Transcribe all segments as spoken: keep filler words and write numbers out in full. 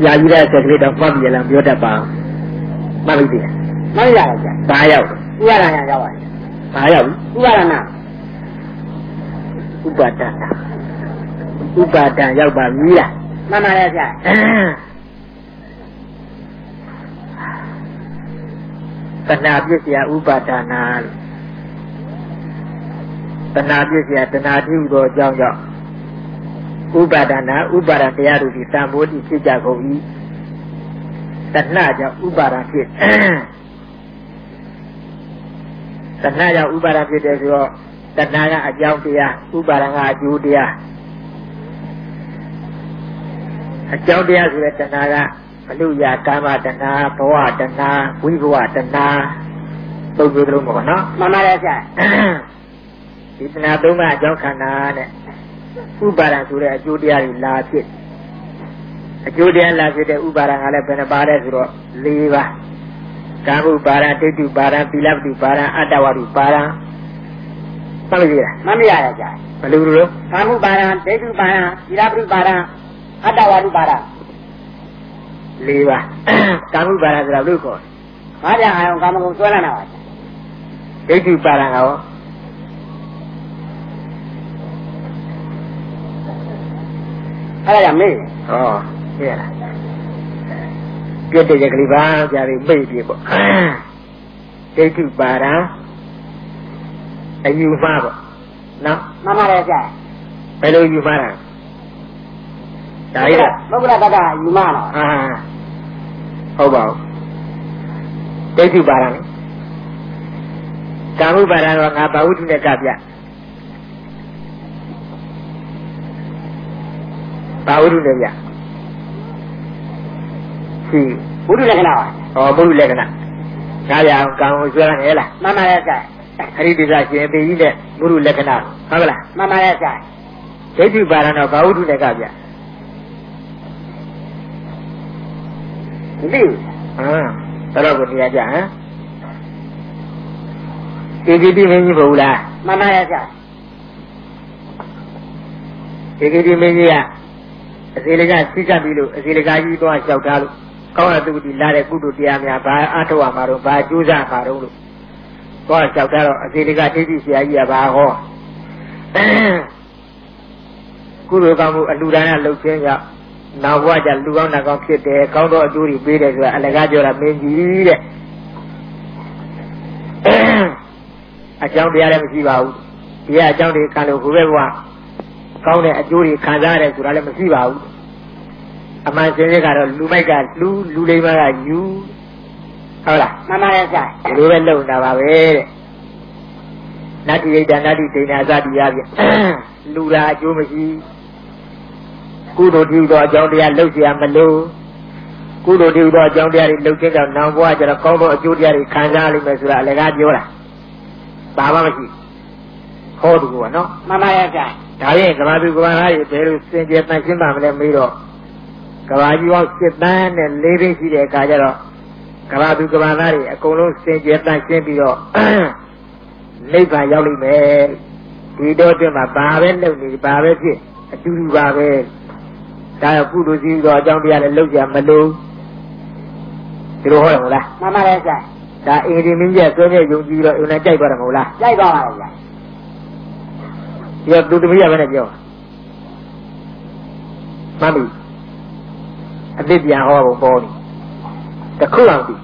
ရာကြီးတဲ့ဆက်ကလေးတော့မှတ်ပြရလားပြောတတ်ပါမှတ်ပြီမှတ်ရပါဗျာဒါရောက်ဥပါဒနာရောက်ပါဒါရောက်ဥပါဒနာဥပါဒနာဥပါဒံရောက်ပါပြီလားမှန်ပါရဲ့ဗျာတဏှာပြည့်စရာဥပါဒနာတဏှာပြည့်စရာတဏှာတိဟုသောအကြောင်းကြောင့်ဥပါဒနာဥပါဒံတရားတို့သည်တန်ဖိုးတိဖြစ်ကြကုန်၏တဏှာကြောင့်ဥပါဒံဖြစ်တဏှာကြောင့်ဥပါဒံဖြစ်တယ်ဆိုတော့တဏှာကအကြောင်းတရားဥပါဒံကအကျိုးတရားအကြောင်းတရားဆိုတဲ့တဏှာကဘလူရကာမတဏှာဘဝတဏှာဝိဘဝတဏှာသုံးမျိုးလုံးပေါ့နော်မှန်ပါတယ်ဗျာဒီတဏှာသုံးပါးအကြောင်းခန္ဓာနဲ့ဥပါဒံဆိုတဲ့အကျိုးတရားတွေလာဖြစ်အကျိုးတရားလာဖြစ်တဲ့ဥပါဒံကလည်းဘယ်နှပါလဲဆိုတော့၄ပါးကာမုပါဒံဒိဋ္ဌုပါဒံသီလပတိပါဒံအတ္တဝါဒုပါဒံမှတ်ပြီလားမှတ်မရရကြဘယ်လိုလိုကာမုပါဒံဒိဋ္ဌုပါဒံသီလပတိပါဒံအတ္တဝါဒုပါဒံ၄ပါးကာမုပါဒံဆိုတာဘယ်လိုခေါ်လဲငါးကြအာယုံကာမဂုဏ်ဆွဲလာတာပါဒိဋ္ဌုပါဒံကရောအဲ့ဒါမေးဟောပြရလားပြည့်တဲ့ကလေးပါကြာပြီးမေ့ပြီပေါ့ဒိဋ္ဌုပါဒံအယူမှားပေါ့နော်မှန်ပါတယ်ကြာဘယ်လိုယူမှားတာဒါရပုဂ္ဂလတ္တအယူမှားလားအာဟုတ်ပါဘူးဒိဋ္ဌုပါဒံကာမုပါဒံတော့ငါဘာဝတ္ထုနဲ့ကပြဘာဝတ္ထုလဲဗျရှိဘုဒ္ဓလက္ခဏာပါဟောဘုဒ္ဓလက္ခဏာဒါရအောင်ကောင်းကိုဆွဲရမယ်လားမှန်ပါရဲ့ဆရာအရိပိသရှင်ပေကြီးတဲ့ဘုဒ္ဓလက္ခဏာဟုတ်ကလားမှန်ပါရဲ့ဆရာဒိဋ္ဌိပါဒနာဘာဝတ္ထုနဲ့ကဗျမသိဘူးဟမ်တော်တော့ကိုတရားကြဟမ်ဧကိတိမင်းကြီးမဟုတ်လားမှန်ပါရဲ့ဆရာဧကိတိမင်းကြီးကအစီလကစိတ်ကပ်ပြီးလို့အစီလကကြီးသွားလျှောက်ထားလို့ကောင်းတဲ့သူဒီလာတဲ့ကုသိုလ်တရားများဘာအားထုတ်ရမှာတော့ဘာကျိုးစားမှာတော့လို့သွားလျှောက်ထားတော့အစီလကဒိဋ္ဌိဆရာကြီးကဘာဟောကုသိုလ်ကောင်းမှုအလှူဒါနလုပ်ခြင်းကြောင့်နောက်ဘဝကျလူကောင်းနာကောင်းဖြစ်တယ်ကောင်းသောအကျိုးတွေပေးတယ်ဆိုတာအလကားပြောတာမင်းကြီးတဲ့အကြောင်းတရားလည်းမရှိပါဘူးဒီကအကြောင်းတွေခံလို့ဘုရားဘဝကောင်းတဲ့အကျိုးတွေခံစားရတယ်ဆိုတာလည်းမရှိပါဘူးအမှန်စင်စစ်ကတော့လူမိုက်ကလူလူလိမ္မာကယူဟုတ်လားမှန်ပါရဲ့ဆရာဒီလိုပဲလုံတာပါပဲတဲ့နတ္တိဒိဋ္ဌာနတ္တိဒိဋ္ဌာသတိရပြလူတာအကျိုးမရှိကုသိုလ်ပြုသောအကြောင်းတရားလုပ်เสียမလို့ကုသိုလ်ပြုသောအကြောင်းတရားတွေလုပ်ခြင်းကြောင့်နောင်ဘဝကျတော့ကောင်းသောအကျိုးတရားတွေခံစားလိမ့်မယ်ဆိုတာအလကားပြောတာဘာမှမရှိဟောတူကနော်မှန်ပါရဲ့ဆရာဒါရင်ကဘာသူကဘာသားတွေဘယ်လိုစင်ကြယ်တန်ရှင်းပါမလဲမေးတော့ကဘာကြီးပေါင်းစစ်တန်းနဲ့လေးသိန်းရှိတဲ့အခါကျတော့ကဘာသူကဘာသားတွေအကုန်လုံးစင်ကြယ်တန်ရှင်းပြီးတော့နိဗ္ဗာန်ရောက်လိမ့်မယ်ဒီတော့တည်းမှာဘာပဲလုပ်နေဘာပဲဖြစ်အတူတူပါပဲဒါကကုသိုလ်ရှိသောအကြောင်းတရားလည်းလုပ်ကြမလို့ဒီလိုဟောတယ်မဟုတ်လားမှန်ပါတယ်ဆရာဒါအေဒီမင်းကြီးဆွဲပြယုံကြည်တော့အုံနဲ့ကြိုက်သွားတယ်မဟုတ်လားကြိုက်သွားပါရဲ့ဆရာဒီသူတပည့်ရပဲနဲ့ပြောမှန်ပြီအသိပြန်ဟောဖို့ပေါ်နေတခုအောင်ပြီ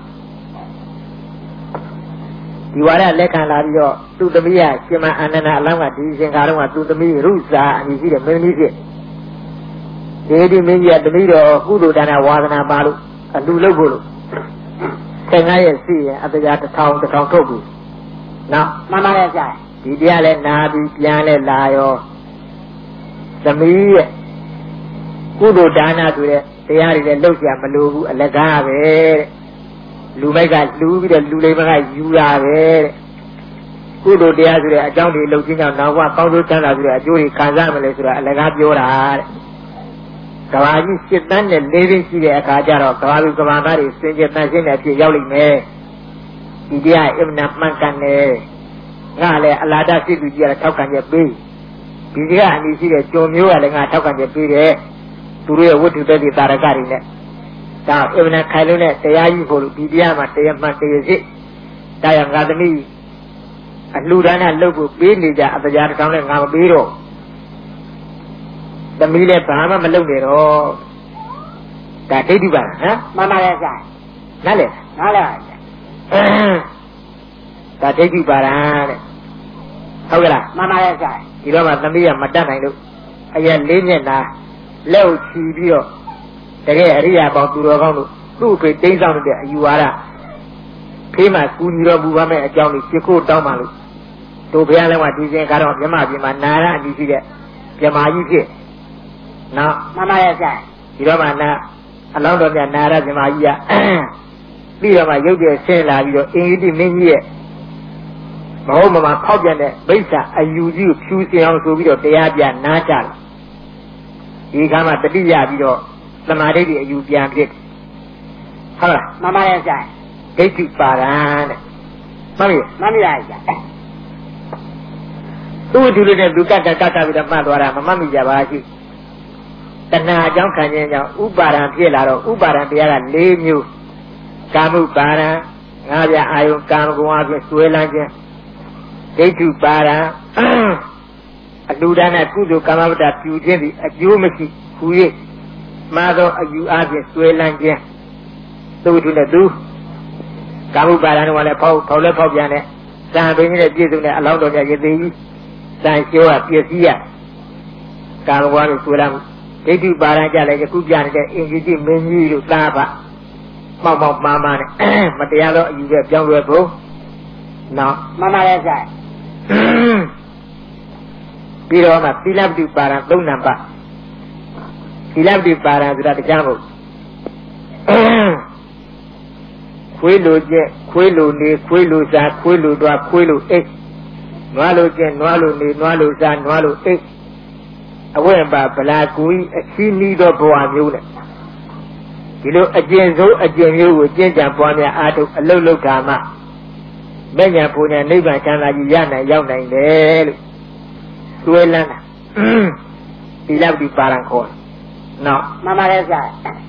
ဒီဝါရလက်ခံလာပြီးတော့သူတပည့်ရရှင်မအာနန္ဒအလောင်းကဒီရှင်ခါတော့ကသူတပည့်ရုစာအမည်ရှိတဲ့မင်းကြီးဖြစ်ဒီဒီမင်းကြီးကတပည့်တော်ကုသိုလ်ဒါနဝါဒနာပါလို့အလူလုပ်ဖို့လို့ဆယ်ငါးရက်စီရင်အတရားတစ်ထောင်တစ်ထောင်ထုတ်ပြီနော်မှန်ပါရဲ့ဆရာဒီတရားလဲနာပြီးပြန်လဲလာရောသမီးရဲ့ကုသိုလ်ဒါနဆိုတဲ့တရားတွေလည်းလုပ်ကြမလို့ဘူးအလကားပဲတဲ့လူမိုက်ကလူပြီးတော့လူလိမ္မာကယူတာပဲတဲ့ကုသိုလ်တရားဆိုတဲ့အကြောင်းတွေလုပ်ခြင်းကြောင့်နောက်ဘဝကောင်းကျိုးချမ်းသာဆိုတဲ့အကျိုးတွေခံစားမလဲဆိုတာအလကားပြောတာတဲ့ကဘာကြီးစစ်တန်းနဲ့လေးသိန်းရှိတဲ့အခါကျတော့ကဘာလူကဘာသားတွေစင်ကြယ်တန်ရှင်းတဲ့အဖြစ်ရောက်လိမ့်မယ်ဒီတရားအမှန်မှန်ကန်တယ်ငါလည်းအလားတစိတ်သူကြီးကထောက်ခံချက်ပေးဒီကအနည်းရှိတဲ့ကြုံမျိုးကလည်းငါထောက်ခံချက်ပေးတယ်သူတို့ရဲ့ဝတ္ထုတ္တိတာရကတွေနဲ့ဒါအမှန်ခိုင်လို့နဲ့တရားကြီးဖို့လို့ဒီတရားမှာတရားမှန်တရားစစ်ဒါရငါသမီးအလှူဒါနလုပ်ဖို့ပေးနေကြအတရားတစ်ထောင်နဲ့ငါမပေးတော့သမီးလည်းဘာမှမလုပ်နေတော့ဒါဒိဋ္ဌိပါဟမ်မှန်ပါရဲ့ဆရာနားလေနားလေဒါဒိဋ္ဌိပါလားတဲ့ဟုတ်ကလားမှန်ပါရဲ့ဆရာဒီတော့မှသမီးကမတတ်နိုင်လို့အရင်လေးမျက်နှာလက်ကိုချီပြီးတော့တကယ်အရိယာပေါင်းသူတော်ကောင်းတို့သူ့အဖေတိမ့်ဆောင်တဲ့အယူဝါဒဖေးမှကူညီတော်မူပါမဲ့အကြောင်းကိုပြခိုးတောင်းပါလို့တို့ဘုရားလည်းကဒီစဉ်ကတော့မြမပြည်မှာနာရအညီရှိတဲ့မြမကြီးဖြစ်နော်မှန်ပါရဲ့ဆရာဒီတော့မှနာအလောင်းတော်မြတ်နာရမြမကြီးကပြီးတော့မှရုပ်ကျဆင်းလာပြီးတော့အင်္ဂိတိမင်းကြီးရဲ့မဟုတ်မမှဖောက်ပြန်တဲ့ဗိစ္ဆာအယူကြီးကိုဖြူစင်အောင်ဆိုပြီးတော့တရားပြနားကြတယ်ဒီခါမှတတိယပြီးတော့သမာဓိတွေအယူပြန်ဖြစ်ဟုတ်လားမှန်ပါရဲ့ဆရာဒိဋ္ဌိပါဒံတဲ့မှန်ပြီမှန်ပြီလားဆရာသူ့ဒီလိုနဲ့လူကကကကပြီးတော့မှတ်သွားတာမမှတ်မိကြပါရှိတဏှာအကြောင်းခံခြင်းကြောင့်ဥပါဒံဖြစ်လာတော့ဥပါဒံတရားက၄မျိုးကာမုပါဒံငါးပြအာယုကာမဂုဏ်အဖြစ်ဆွဲလန်းခြင်းဒိဋ္ဌိပါဒံအလူဒါနကုသိုလ်ကာမဝတ္တပြုခြင်းသည်အကျိုးမရှိဟူ၍မှားသောအယူအဖြစ်ဆွဲလန်းခြင်းသူတို့နဲ့သူကာမုပါဒံကလည်းဖောက်ဖောက်လဲဖောက်ပြန်တဲ့ဇာပင်းကြီးနဲ့ပြည့်စုံတဲ့အလောင်းတော်မြတ်ရေသေးကြီးဇာကျိုးကပြည့်စည်ရကာမဂုဏ်ကိုဆွဲလန်းဒိဋ္ဌိပါဒံကြလည်းယခုပြနေတဲ့အင်္ဂိတိမင်းကြီးတို့သားဖမောက်မောက်မာမာနဲ့မတရားသောအယူရဲ့ပြောင်းလဲဖို့နော်မှန်ပါရဲ့ဆရာပြီးတော့မှသီလပတိပါဒံသုံးနံပါတ်သီလပတိပါဒံဆိုတာတရားမဟုတ်ခွေးလိုကျက်ခွေးလိုနေခွေးလိုစားခွေးလိုသွားခွေးလိုအိတ်နွားလိုကျက်နွားလိုနေနွားလိုစားနွားလိုအိတ်အဝဲပါဗလာကူကြီးအချီးနီးသောဘဝမျိုးနဲ့ဒီလိုအကျဉ်းဆုံးအကျဉ်းမျိုးကိုကျင့်ကြံပွားများအားထုတ်အလုတ်လုတ်တာမှမဲ့ညာပူညာနိဗ္ဗာန်ချမ်းသာကြီးရနိုင်ရောက်နိုင်တယ်လို့သွေးလန်းတာဒီလောက်ဒီပါရန်ခေါ်နော်မှန်ပါတယ်ဆရာ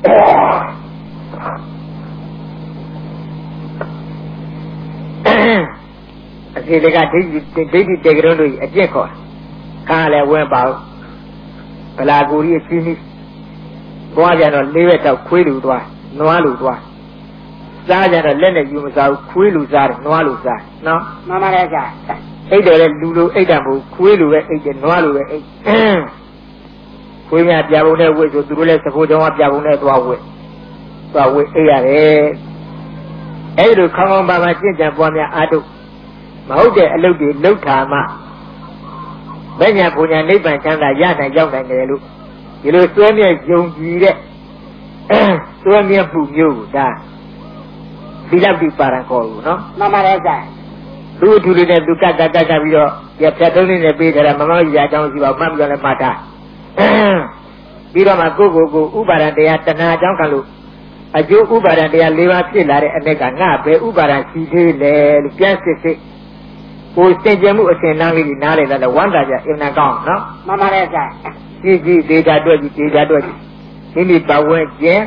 အစီတကဒိဋ္ဌိဒိဋ္ဌိတေကရုံးတို့အကျင့်ခေါ်ကားလည်းဝဲပါဘူးဗလာကူကြီးအချင်းကြီးသွားကြတော့လေးဘက်တော့ခွေးလူသွားနွားလူသွားစားကြတော့လက်နဲ့ယူမစားဘူးခွေးလူစားတယ်နွားလူစားနော်မှန်ပါတယ်ဆရာအိတ်တယ်လေလူလူအိတ်တယ်မဟုတ်ခွေးလူပဲအိတ်တယ်နွားလူပဲအိတ်ခွေးများပြပုံနဲ့ဝိတ်ဆိုသူတို့လည်းသဘောကြောင့်ပြပုံနဲ့သွားဝိတ်သွားဝိတ်အိတ်ရတယ်အဲ့ဒီခေါင်းခေါင်းပါပါကျင့်ကြံပွားများအားထုတ်မဟုတ်တဲ့အလုပ်တွေလုပ်တာမှဘယ်ညာပူညာနိဗ္ဗာန်ချမ်းသာရနိုင်ရောက်နိုင်တယ်လို့ဒီလိုစွဲမြဲယုံကြည်တဲ့စွဲမြဲမှုမျိုးကိုဒါသီလပိပါရံခေါ်ဘူးနော်မှန်ပါတယ်ဆရာသူ့အထူးလေးနဲ့သူကကကကပြီးတော့ပြဖြတ်သုံးလေးနဲ့ပေးကြတာမမောကြီးအကြောင်းရှိပါမှတ်ပြီးတော့လည်းမှတ်တာပြီးတော့မှကိုယ့်ကိုယ်ကိုဥပါဒံတရားတဏှာအကြောင်းကလို့အကျိုးဥပါဒံတရား၄ပါးဖြစ်လာတဲ့အ내ကငါပဲဥပါဒံရှိသေးလေလို့ပြန်စစ်စစ်ကိုယ်စင်ကြယ်မှုအစဉ်လန်းလေးနားလေတော့ဝမ်းသာကြအင်နာကောင်းနော်မှန်ပါတယ်ဆရာကြည့်ကြည့်ဒေတာတွေ့ကြည့်ဒေတာတွေ့ကြည့်မိမိပတ်ဝန်းကျင်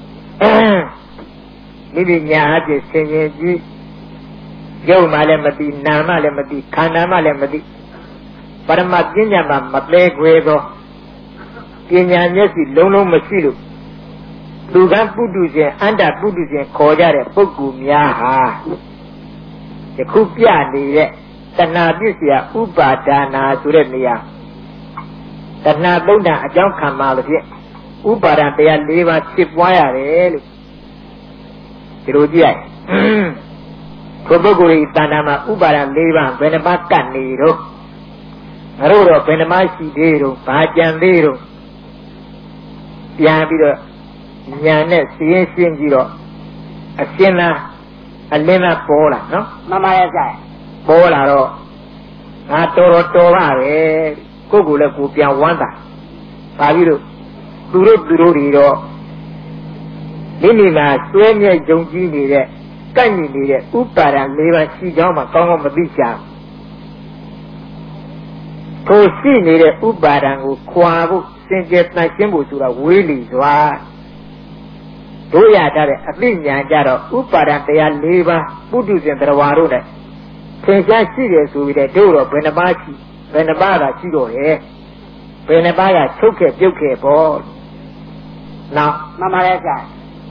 မိမိညာအဖြစ်ဆင်ခြင်ကြည့်ရုပ်မှလည်းမသိနာမှလည်းမသိခန္ဓာမှလည်းမသိပရမပညာမှာမလဲခွဲသောပညာမျက်စိလုံးလုံးမရှိလို့လူကပုတုရှင်အန္တပုတုရှင်ခေါ်ကြတဲ့ပုဂ္ဂိုလ်များဟာယခုပြနေတဲ့တဏှာပစ္စယဥပါဒနာဆိုတဲ့နေရာတဏှာသုံးတာအကြောင်းခံပါလို့ဖြင့်ဥပါဒံတရား၄ပါးဖြစ်ပွားရတယ်လို့ဒီလိုကြည့်ရဘုပုဂ္ဂိုလ်ဤတဏ္ဍာမှာဥပါဒံ၄ပါးဘယ်နှပါးကတ်နေတော့ငါတို့တော့ဘယ်နှပါးရှိသေးတော့ဘာကြံသေးတော့ပြန်ပြီးတော့ညာနဲ့စီးရင်ရှင်းကြည့်တော့အရှင်းလားအလင်းလားပေါ်လာနော်မှန်ပါရဲ့ဆရာပေါ်လာတော့ငါတော်တော်တော်ပါပဲကိုယ့်ကိုယ်လည်းကိုယ်ပြန်ဝမ်းသာပါပြီးတော့သူတို့သူတို့တွေတော့မိမိမှာစွဲမြဲယုံကြည်နေတဲ့ကန့်ညီနေတဲ့ဥပါဒံ၄ပါးရှိကြောင်းမှကောင်းကောင်းမသိကြဘူးကိုရှိနေတဲ့ဥပါဒံကိုခွာဖို့စင်ကြယ်တန်ရှင်းဖို့ဆိုတာဝေးလီစွာတို့ရတဲ့အသိဉာဏ်ကြတော့ဥပါဒံတရား၄ပါးပုထုဇဉ်တရားဝါတို့နဲ့သင်ရှားရှိတယ်ဆိုပြီးတဲ့တို့တော့ဘယ်နှပါးရှိဘယ်နှပါးကရှိတော့ရဲ့ဘယ်နှပါးကချုပ်ခဲ့ပြုတ်ခဲ့ပေါ့နောက်မှန်ပါရဲ့ဆရာ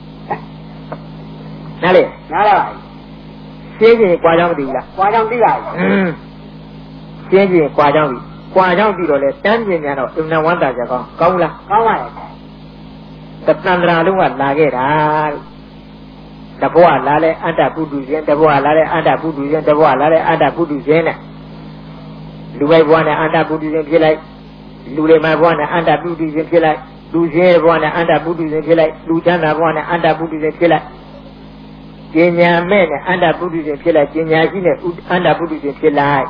နားလေနားလားရှင်းရင်ကြွားကြောင်းမသိဘူးလားကြွားကြောင်းသိပါပြီရှင်းရင်ကြွားကြောင်းပြီကြွားကြောင်းပြီးတော့လေတန်းပြင်းပြန်တော့အမှန်ဝမ်းသာကြကောင်းကောင်းလားကောင်းပါရဲ့တတန္တရာလုံးကလာခဲ့တာတဘွားလာလဲအတ္တပုထုဇဉ်တဘွားလာလဲအတ္တပုထုဇဉ်တဘွားလာလဲအတ္တပုထုဇဉ်နဲ့လူပိုက်ဘွားနဲ့အတ္တပုထုဇဉ်ဖြစ်လိုက်လူတွေမှာဘွားနဲ့အတ္တပုထုဇဉ်ဖြစ်လိုက်လူရှင်းဘွားနဲ့အတ္တပုထုဇဉ်ဖြစ်လိုက်လူချမ်းသာဘွားနဲ့အတ္တပုထုဇဉ်ဖြစ်လိုက်ပညာမဲ့နဲ့အတ္တပုထုဇဉ်ဖြစ်လိုက်ပညာရှိနဲ့အတ္တပုထုဇဉ်ဖြစ်လိုက်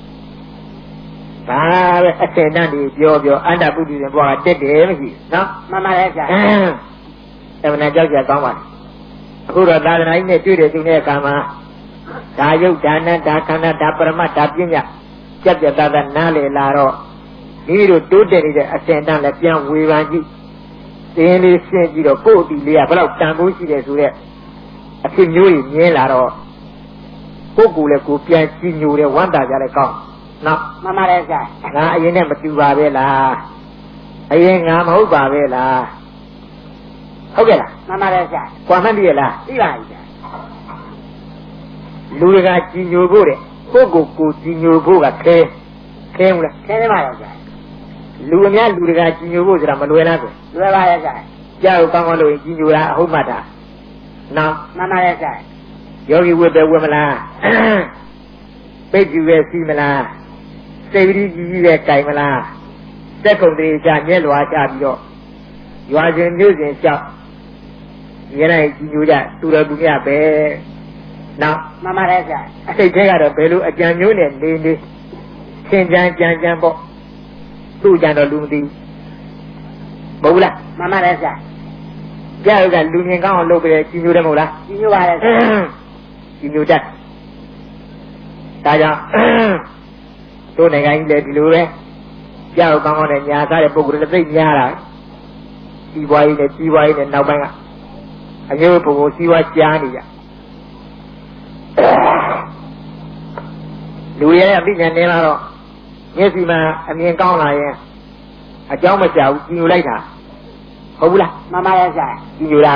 ဒါပဲအထင်တန်းတွေပြောပြောအတ္တပုထုဇဉ်ဘွားကတက်တယ်မရှိနော်မှန်ပါရဲ့ဆရာအဲ့မနာကြောက်ကြကောင်းပါအခုတော့သာသနာ့ကြီးနဲ့တွေ့တယ်သူနဲ့အခါမှာဒါယုတ်ဒါနဒါခန္ဓာဒါပရမတ်ဒါပညာကြက်ပြတ်သားနားလေလာတော့ဒီလိုတိုးတက်နေတဲ့အစင်တန်းလည်းပြန်ဝေဖန်ကြည့်သင်လေးရှင်းကြည့်တော့ကိုယ့်အတီလေးကဘယ်လောက်တန်ဖိုးရှိတယ်ဆိုတဲ့အဖြစ်မျိုးကြီးမြင်လာတော့ကိုယ့်ကိုယ်လည်းကိုပြန်ကြည့်ညိုတယ်ဝမ်းသာကြလည်းကောင်းနော်မှန်ပါတယ်ဆရာငါအရင်နဲ့မတူပါပဲလားအရင်ငါမဟုတ်ပါပဲလားဟုတ်ကဲ့လားမှန်ပါတယ်ဆရာကွာမှန်းပြီလားသိပါပြီဆရာလူတွေကကြည်ညိုဖို့တဲ့ကိုယ့်ကိုယ်ကိုကြည်ညိုဖို့ကခဲခဲမလားခဲနေပါရဲ့ဆရာလူအများလူတွေကကြည်ညိုဖို့ဆိုတာမလွယ်လားဆိုလွယ်ပါရဲ့ဆရာကြောက်ကောင်းကောင်းလို့ကြည်ညိုတာအဟုတ်မှတ်တာနော်မှန်ပါရဲ့ဆရာယောဂီဝတ်ပဲဝတ်မလားပိတ်ကြည့်ပဲစီးမလားစိတ်ပရိကြီးကြီးပဲကြိုင်မလားစက်ကုန်တွေချမျက်လွာချပြီးတော့ရွာစဉ်မျိုးစဉ်လျှောက်ရဲနိုင်ကြည်ညိုကြသူတော်သူမြတ်ပဲနော်မှန်ပါတယ်ဆရာအစိတ်ထဲကတော့ဘယ်လိုအကြံမျိုးနဲ့နေနေသင်ကြံကြံကြံပေါ့သူ့ကြံတော့လူမသိဘူးမဟုတ်လားမှန်ပါတယ်ဆရာကြောက်ကလူမြင်ကောင်းအောင်လုပ်ပြီးကြည်ညိုတယ်မဟုတ်လားကြည်ညိုပါတယ်ဆရာကြည်ညိုတတ်ဒါကြောင့်တို့နိုင်ငံကြီးလည်းဒီလိုပဲကြောက်ကောင်းကောင်းနဲ့ညာသားတဲ့ပုဂ္ဂိုလ်တွေသိများတာကြီးပွားရေးနဲ့ကြီးပွားရေးနဲ့နောက်ပိုင်းကအမျိုးပုဂ္ဂိုလ်ကြီးပွားကြားနေကြလူရဲ့အသိဉာဏ်နေလာတော့မျက်စိမှာအမြင်ကောင်းလာရင်အကြောင်းမကြောက်ဘူးကြည်ညိုလိုက်တာဟုတ်ဘူးလားမှန်ပါရဲ့ဆရာကြည်ညိုတာ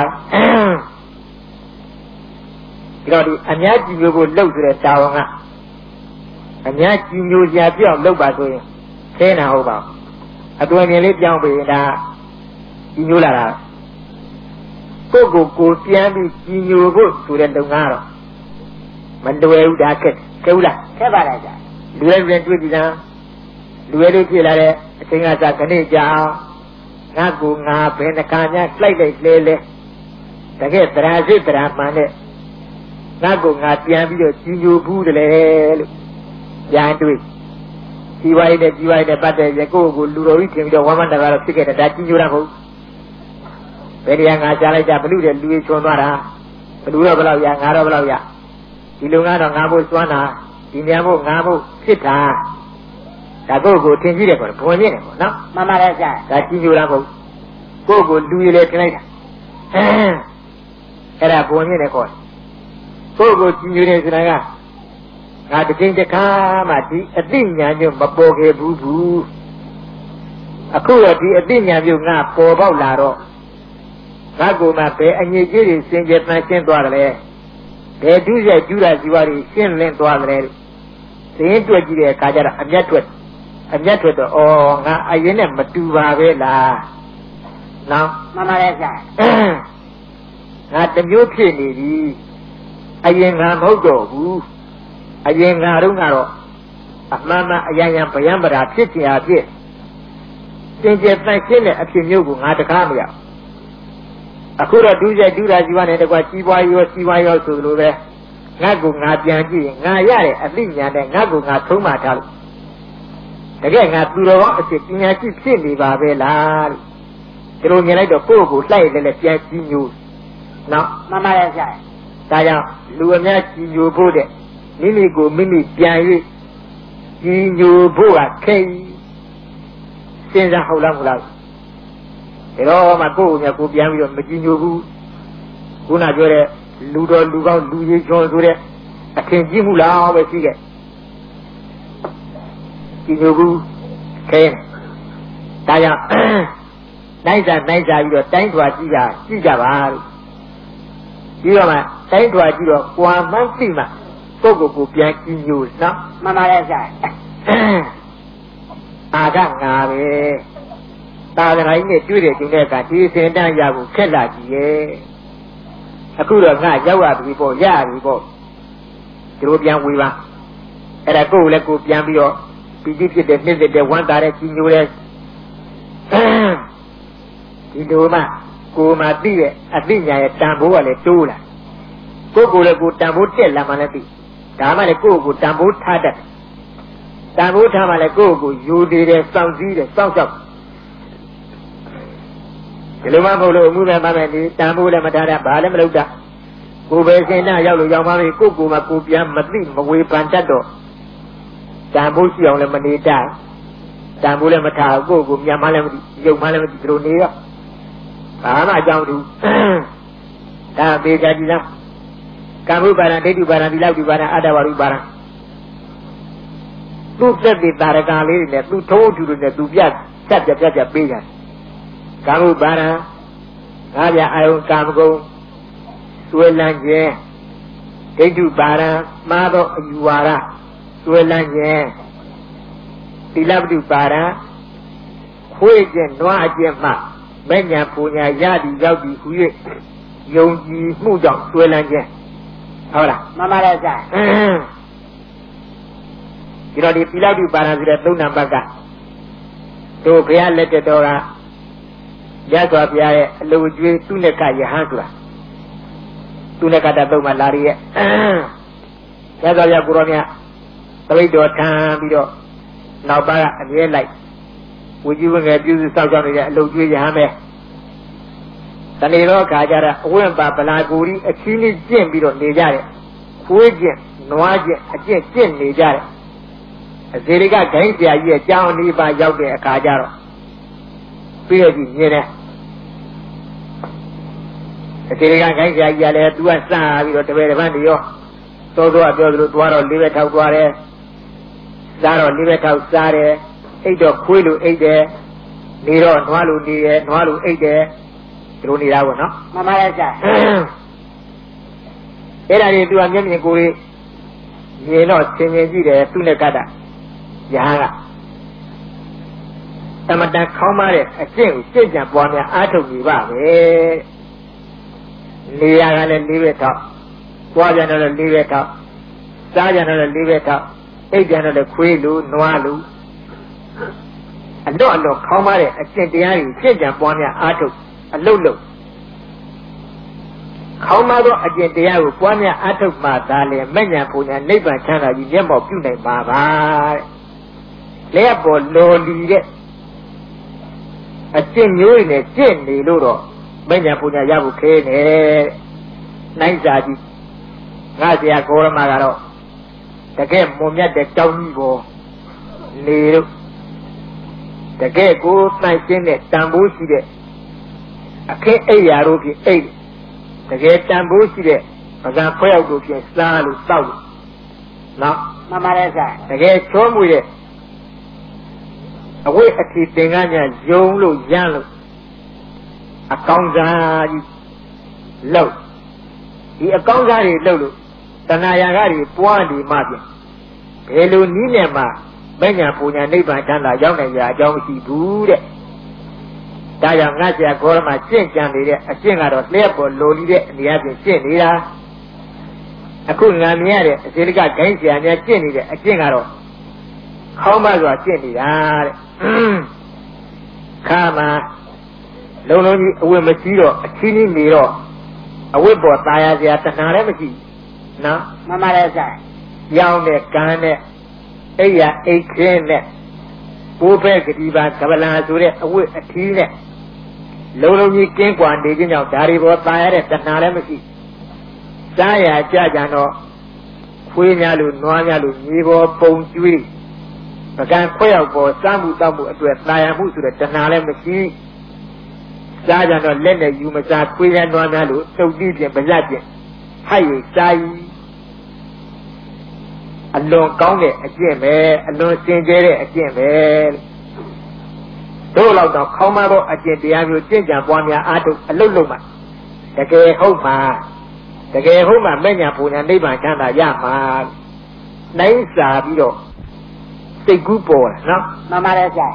ဒီတော့ဒီအများကြည်ညိုဖို့လှုပ်ဆိုတဲ့တာဝန်ကအများကြည်ညိုစရာပြောင်းလှုပ်ပါဆိုရင်ခဲနာဟုတ်ပါအတွင်မြင်လေးပြောင်းပြီးဒါကြည်ညိုလာတာကိုယ့်ကိုယ်ကိုပြန်ပြီးကြည်ညိုဖို့ဆိုတဲ့လုပ်ငန်းတော့မလွယ်ဘူးဒါခက်ခဲဘူးလားခက်ပါလားကြာလူရဲ့လူရဲ့တွေ့ကြည့်တာလူရဲ့လူဖြစ်လာတဲ့အချိန်ကစခဏကြာငါကူငါဘယ်နှခါများလိုက်လိုက်လဲလဲတကယ်တရားစိတ်တရားမှန်တဲ့ငါကူငါပြန်ပြီးတော့ကြည်ညိုဘူးတလေလို့ပြန်တွေ့ကြီးပွားရေးနဲ့ကြီးပွားရေးနဲ့ပတ်သက်ရကိုယ့်ကိုလူတော်ကြီးထင်ပြီးတော့ဝမ်းမတကားတော့ဖြစ်ခဲ့တယ်ဒါကြည်ညိုတာမဟုတ်ဘယ်တရားငါကြားလိုက်ကြဘလူတဲ့လူကြီးချွန်သွားတာဘလူတော့ဘလောက်ရငါတော့ဘလောက်ရဒီလုံကတော့ငါဖို့စွမ်းတာဒီမြန်ဖို့ငါဖို့ဖြစ်တာဒါကိုယ့်ကိုထင်ကြည့်တယ်ပေါ့ဘဝင်မြင့်တယ်ပေါ့နော်မှန်ပါတယ်ဆရာဒါကြည်ညိုတာမဟုတ်ကိုယ့်ကိုလူရည်လေထင်လိုက်တာအဲ့ဒါဘဝင်မြင့်တယ်ခေါ်ကိုယ့်ကိုကြည်ညိုတယ်ဆိုတာကငါတစ်ချိန်တစ်ခါမှဒီအသိဉာဏ်မျိုးမပေါ်ခဲ့ဘူးဘူးအခုတော့ဒီအသိဉာဏ်မျိုးငါပေါ်ပေါက်လာတော့ငါကိုယ်မှဘယ်အငြိကြီးတွေစင်ကြယ်ပန်းရှင်းသွားတယ်လဲဘယ်ဒုစရိုက်ကျူးတာစီဝါတွေရှင်းလင်းသွားတယ်လဲသင်တွေ့ကြည့်တဲ့အခါကျတော့အမျက်ထွက်အမျက်ထွက်တော့ဩငါအရင်နဲ့မတူပါပဲလားနော်မှန်ပါတယ်ဆရာငါတမျိုးဖြစ်နေပြီအရင်ငါမဟုတ်တော့ဘူးအရင်ငါတို့ကတော့အမှန်မှန်အယံယံဗျံပရာဖြစ်ချင်အဖြစ်စင်ကြယ်ပန်းရှင်းတဲ့အဖြစ်မျိုးကိုငါတကားမရအခုတော့ဒုစရိုက်ဒုရာဇီဝနဲ့တကွာကြီးပွားရောစီးပွားရောဆိုလိုပဲငါ့ကိုငါပြန်ကြည့်ရင်ငါရတဲ့အသိဉာဏ်နဲ့ငါ့ကိုငါသုံးမှထားလို့တကယ်ငါသူတော်ကောင်းအဖြစ်ပညာရှိဖြစ်နေပါပဲလားလို့ဒီလိုမြင်လိုက်တော့ကိုယ့်ကိုလှိုက်လဲလဲပြန်ကြည့်ညိုနော်မှန်ပါရဲ့ဆရာဒါကြောင့်လူအများကြည်ညိုဖို့တဲ့မိမိကိုမိမိပြန်၍ကြည်ညိုဖို့ကခဲစဉ်းစားဟုတ်လားမဟုတ်လားဒါတော့မှကိုယ့်ကိုယ်ကကိုပြန်ပြီးတော့မကြည်ညိုဘူးခုနပြောတဲ့လူတော်လူကောင်းလူကြီးချောဆိုတဲ့အထင်ကြီးမှုလားပဲရှိခဲ့ဒီလိုကူခဲဒါကြောင့်နိုင်စားနိုင်စားပြီးတော့တိုင်းထွာကြည့်ကြကြည့်ကြပါလို့ပြီးတော့မှတိုင်းထွာကြည့်တော့ကွာမှန်းသိမှပုဂ္ဂိုလ်ကိုပြန်ကြည့်ညို့နော်မှန်ပါရဲ့ဆိုင်အာကငါပဲသာသနာ့နဲ့တွေ့တဲ့ကျုံတဲ့အခါဒီစင်တန်းရဖို့ခက်လာကြည့်ရဲ့အခုတော့ငါရောက်ရပြီပေါ့ရပြီပေါ့ဒီလိုပြန်ဝေပါအဲ့ဒါကိုယ်လည်းကိုယ်ပြန်ပြီးတော့ပီတိဖြစ်တဲ့နှိမ့်တဲ့ဝမ်းသာတဲ့ကြည်ညိုတဲ့ဒီလိုမှကိုယ်မှသိတဲ့အသိဉာဏ်ရဲ့တန်ဖိုးကလည်းတိုးလာကိုယ်ကိုယ်လည်းကိုယ်တန်ဖိုးတက်လာမှလည်းသိဒါမှလည်းကိုယ့်ကိုယ်တန်ဖိုးထားတတ်တန်ဖိုးထားမှလည်းကိုယ့်ကိုယ်ယူတည်တယ်စောင့်စည်းတယ်စောင့်ရှောက်ဒီလိုမှမဟုတ်လို့အမှုမဲ့မှမဲ့ဒီတန်ဖိုးလည်းမထားတတ်ဘာလည်းမလုပ်တတ်ကိုယ်ပဲစင်နာရောက်လို့ရောက်မှပြီကိုယ့်ကိုယ်မှကိုယ်ပြန်မသိမဝေဖန်တတ်တော့တန်ဖိုးရှိအောင်လည်းမနေတတ်တန်ဖိုးလည်းမထားကိုယ့်ကိုယ်မြန်မှလည်းမသိရုပ်မှလည်းမသိဒီလိုနေရောဘာမှအကြောင်းတူဒါပေကြကြည့်လားကာမုပါဒဒိဋ္ဌိပါဒဒီလောက်ဒီပါဒအတ္တဝါရုပါဒသူ့သက်တည်တာရကလေးတွေနဲ့သူ့ထိုးထူတွေနဲ့သူပြတ်ပြတ်ပြတ်ပြတ်ပေးကြတယ်ကာမုပါဒငါးပြအာယုကာမဂုဏ်သွေးလန်းခြင်းဒိဋ္ဌိပါဒမှားသောအယူဝါဒသွေးလန်းခြင်းသီလပတုပါဒခွေးခြင်းနွားအကျင့်မှမဲ့ညာပူညာရသည်ရောက်သည်ဟူ၍ယုံကြည်မှုကြောင့်သွေးလန်းခြင်းဟုတ်လားမှန်ပါရဲ့ဆိုင်ဒီတော့ဒီသီလပတုပါဒဆိုတဲ့သုံးနံပါတ်ကတို့ဘုရားလက်တော်ကရသော်ဘုရားရဲ့အလိုကျွေးသူနဲ့ကယဟန်ဆိုတာသူနဲ့ကတသုံးမှလာရရဲ့ရသော်ဘုရားကိုရောမြတ်သပိတ်တော်ထမ်းပြီးတော့နောက်ပါကအမြဲလိုက်ဝိကြီးဝင်ငယ်ပြုစုစောင့်ရှောက်နေတဲ့အလုပ်ကျွေးရဟန်းပဲတဏှေတော့ခါကြတာအဝင့်ပါဗလာကိုကြီးအချင်းချင်းကျင့်ပြီးတော့နေကြတယ်ခွေးကျင့်နွားကျင့်အကျင့်ကျင့်နေကြတယ်အစေရိကဂိုင်းဆရာကြီးရဲ့ကြောင်းနေပါရောက်တဲ့အခါကျတော့ပြီးရပြီးမြင်တယ်အစေရိကဂိုင်းဆရာကြီးကလည်းသူကစပြီးတော့တပည့်တစ်ပတ်တရောသောသောပြောသလိုသွားတော့လေးဘက်ထောက်သွားတယ်စားတော့လေးဘက်ထောက်စားတယ်အိတ်တော့ခွေးလိုအိတ်တယ်နေတော့နွားလိုနေတယ်နွားလိုအိတ်တယ်ဒီလိုနေတာပေါ့နော်မှန်ပါရဲ့ဆရာအဲ့ဒါတွေသူကမျက်မြင်ကိုယ်ကြီးမြင်တော့သင်မြင်ကြည့်တယ်သူနဲ့ကတ္တရဟန်းကသမတန်ခေါင်းမတဲ့အကျင့်ကိုစိတ်ကြံပွားများအားထုတ်နေပါပဲနေရကလည်းလေးဘက်ထောက်ပွားကြတယ်လည်းလေးဘက်ထောက်စားကြတယ်လည်းလေးဘက်ထောက်အိတ်ကြတယ်လည်းခွေးလိုနွားလိုအတော့အတော့ခေါင်းမတဲ့အကျင့်တရားကိုစိတ်ကြံပွားများအားထုတ်အလုတ်လုတ်ခေါင်းမသောအကျင့်တရားကိုပွားများအားထုတ်မှသာလေမဉ္ဇဉ်ပူညာနိဗ္ဗာန်ချမ်းသာကြီးမျက်မှောက်ပြုနိုင်ပါပါတဲ့လက်ပေါ်လော်လီတဲ့အကျင့်မျိုးတွေနဲ့ကျင့်နေလို့တော့မဉ္ဇဉ်ပူညာရဖို့ခဲနေနိုင်စာကြီးငါဆရာဂေါရမကတော့တကယ်မွန်မြတ်တဲ့တောင်းကြီးပေါ်နေလို့တကယ်ကိုတန့်ရှင်းတဲ့တန်ဖိုးရှိတဲ့အခင်းအိယာတို့ဖြင့်အိတ်တကယ်တန်ဖိုးရှိတဲ့ပဇာခွဲရောက်တို့ဖြင့်စားလို့တောက်လို့နော်မှန်ပါတယ်ဆရာတကယ်ချောမွေတဲ့အဝိအတိသင်္ကန်းညာယုံလို့ရမ်းလို့အကောင်းစားကြီးလှုပ်ဒီအကောင်းစားတွေလှုပ်လို့တဏှာရာဂတွေပွားနေမှပြင်ဘယ်လိုနည်းနဲ့မှမဉ္ဇဉ်ပူညာနိဗ္ဗာန်ချမ်းသာရောက်နိုင်ကြအကြောင်းမရှိဘူးတဲ့ဒါကြောင့်ငါဆရာဂေါရမကျင့်ကြံနေတဲ့အကျင့်ကတော့လျှက်ပေါ်လိုလီတဲ့အနေအချင်းကျင့်နေတာအခုငါမြင်ရတဲ့အစေတကဂိုင်းဆရာများကျင့်နေတဲ့အကျင့်ကတော့ခေါင်းမစွာကျင့်နေတာတဲ့ခါမှာလုံးလုံးကြီးအဝတ်မရှိတော့အချင်းကြီးနေတော့အဝတ်ပေါ်ตายရစရာတဏှာလည်းမရှိနော်မှန်ပါတယ်ဆရာရောင်းတဲ့ကန်းနဲ့အိယာအိတ်ခင်းနဲ့ဘိုးဘက်ကတိပါကပလာဆိုတဲ့အဝတ်အထီးနဲ့လုံးလုံးကြီးကင်းကွာနေခြင်းကြောင့်ဓာရီပေါ်ตายရတဲ့တဏှာလည်းမရှိစားရကြကြတော့ခွေးများလို့နွားများလို့မြေပေါ်ပုံကျွေးပကံခွဲရောက်ပေါ်စားမှုတောက်မှုအတွက်ตายရမှုဆိုတဲ့တဏှာလည်းမရှိစစားကြတော့လက်နဲ့ယူမစားခွေးရနွားများလို့တုတ်တိပြင်ပါဇက်ပြင်ဟိုက်ရစားကြီးအလွန်ကောင်းတဲ့အကျင့်ပဲအလွန်စင်ကြဲတဲ့အကျင့်ပဲတို့လောက်တော့ခေါင်းမတော့အကျင့်တရားမျိုးကျင့်ကြံပွားများအားထုတ်အလုတ်လုံးမှာတကယ်ဟုတ်မှာတကယ်ဟုတ်မှာမဲ့ညာပူညာနိဗ္ဗာန်ချမ်းသာရမှာနိုင်စာပြီးတော့စိတ်ကူးပေါ်တယ်နော်မှန်ပါတယ်ဆရာ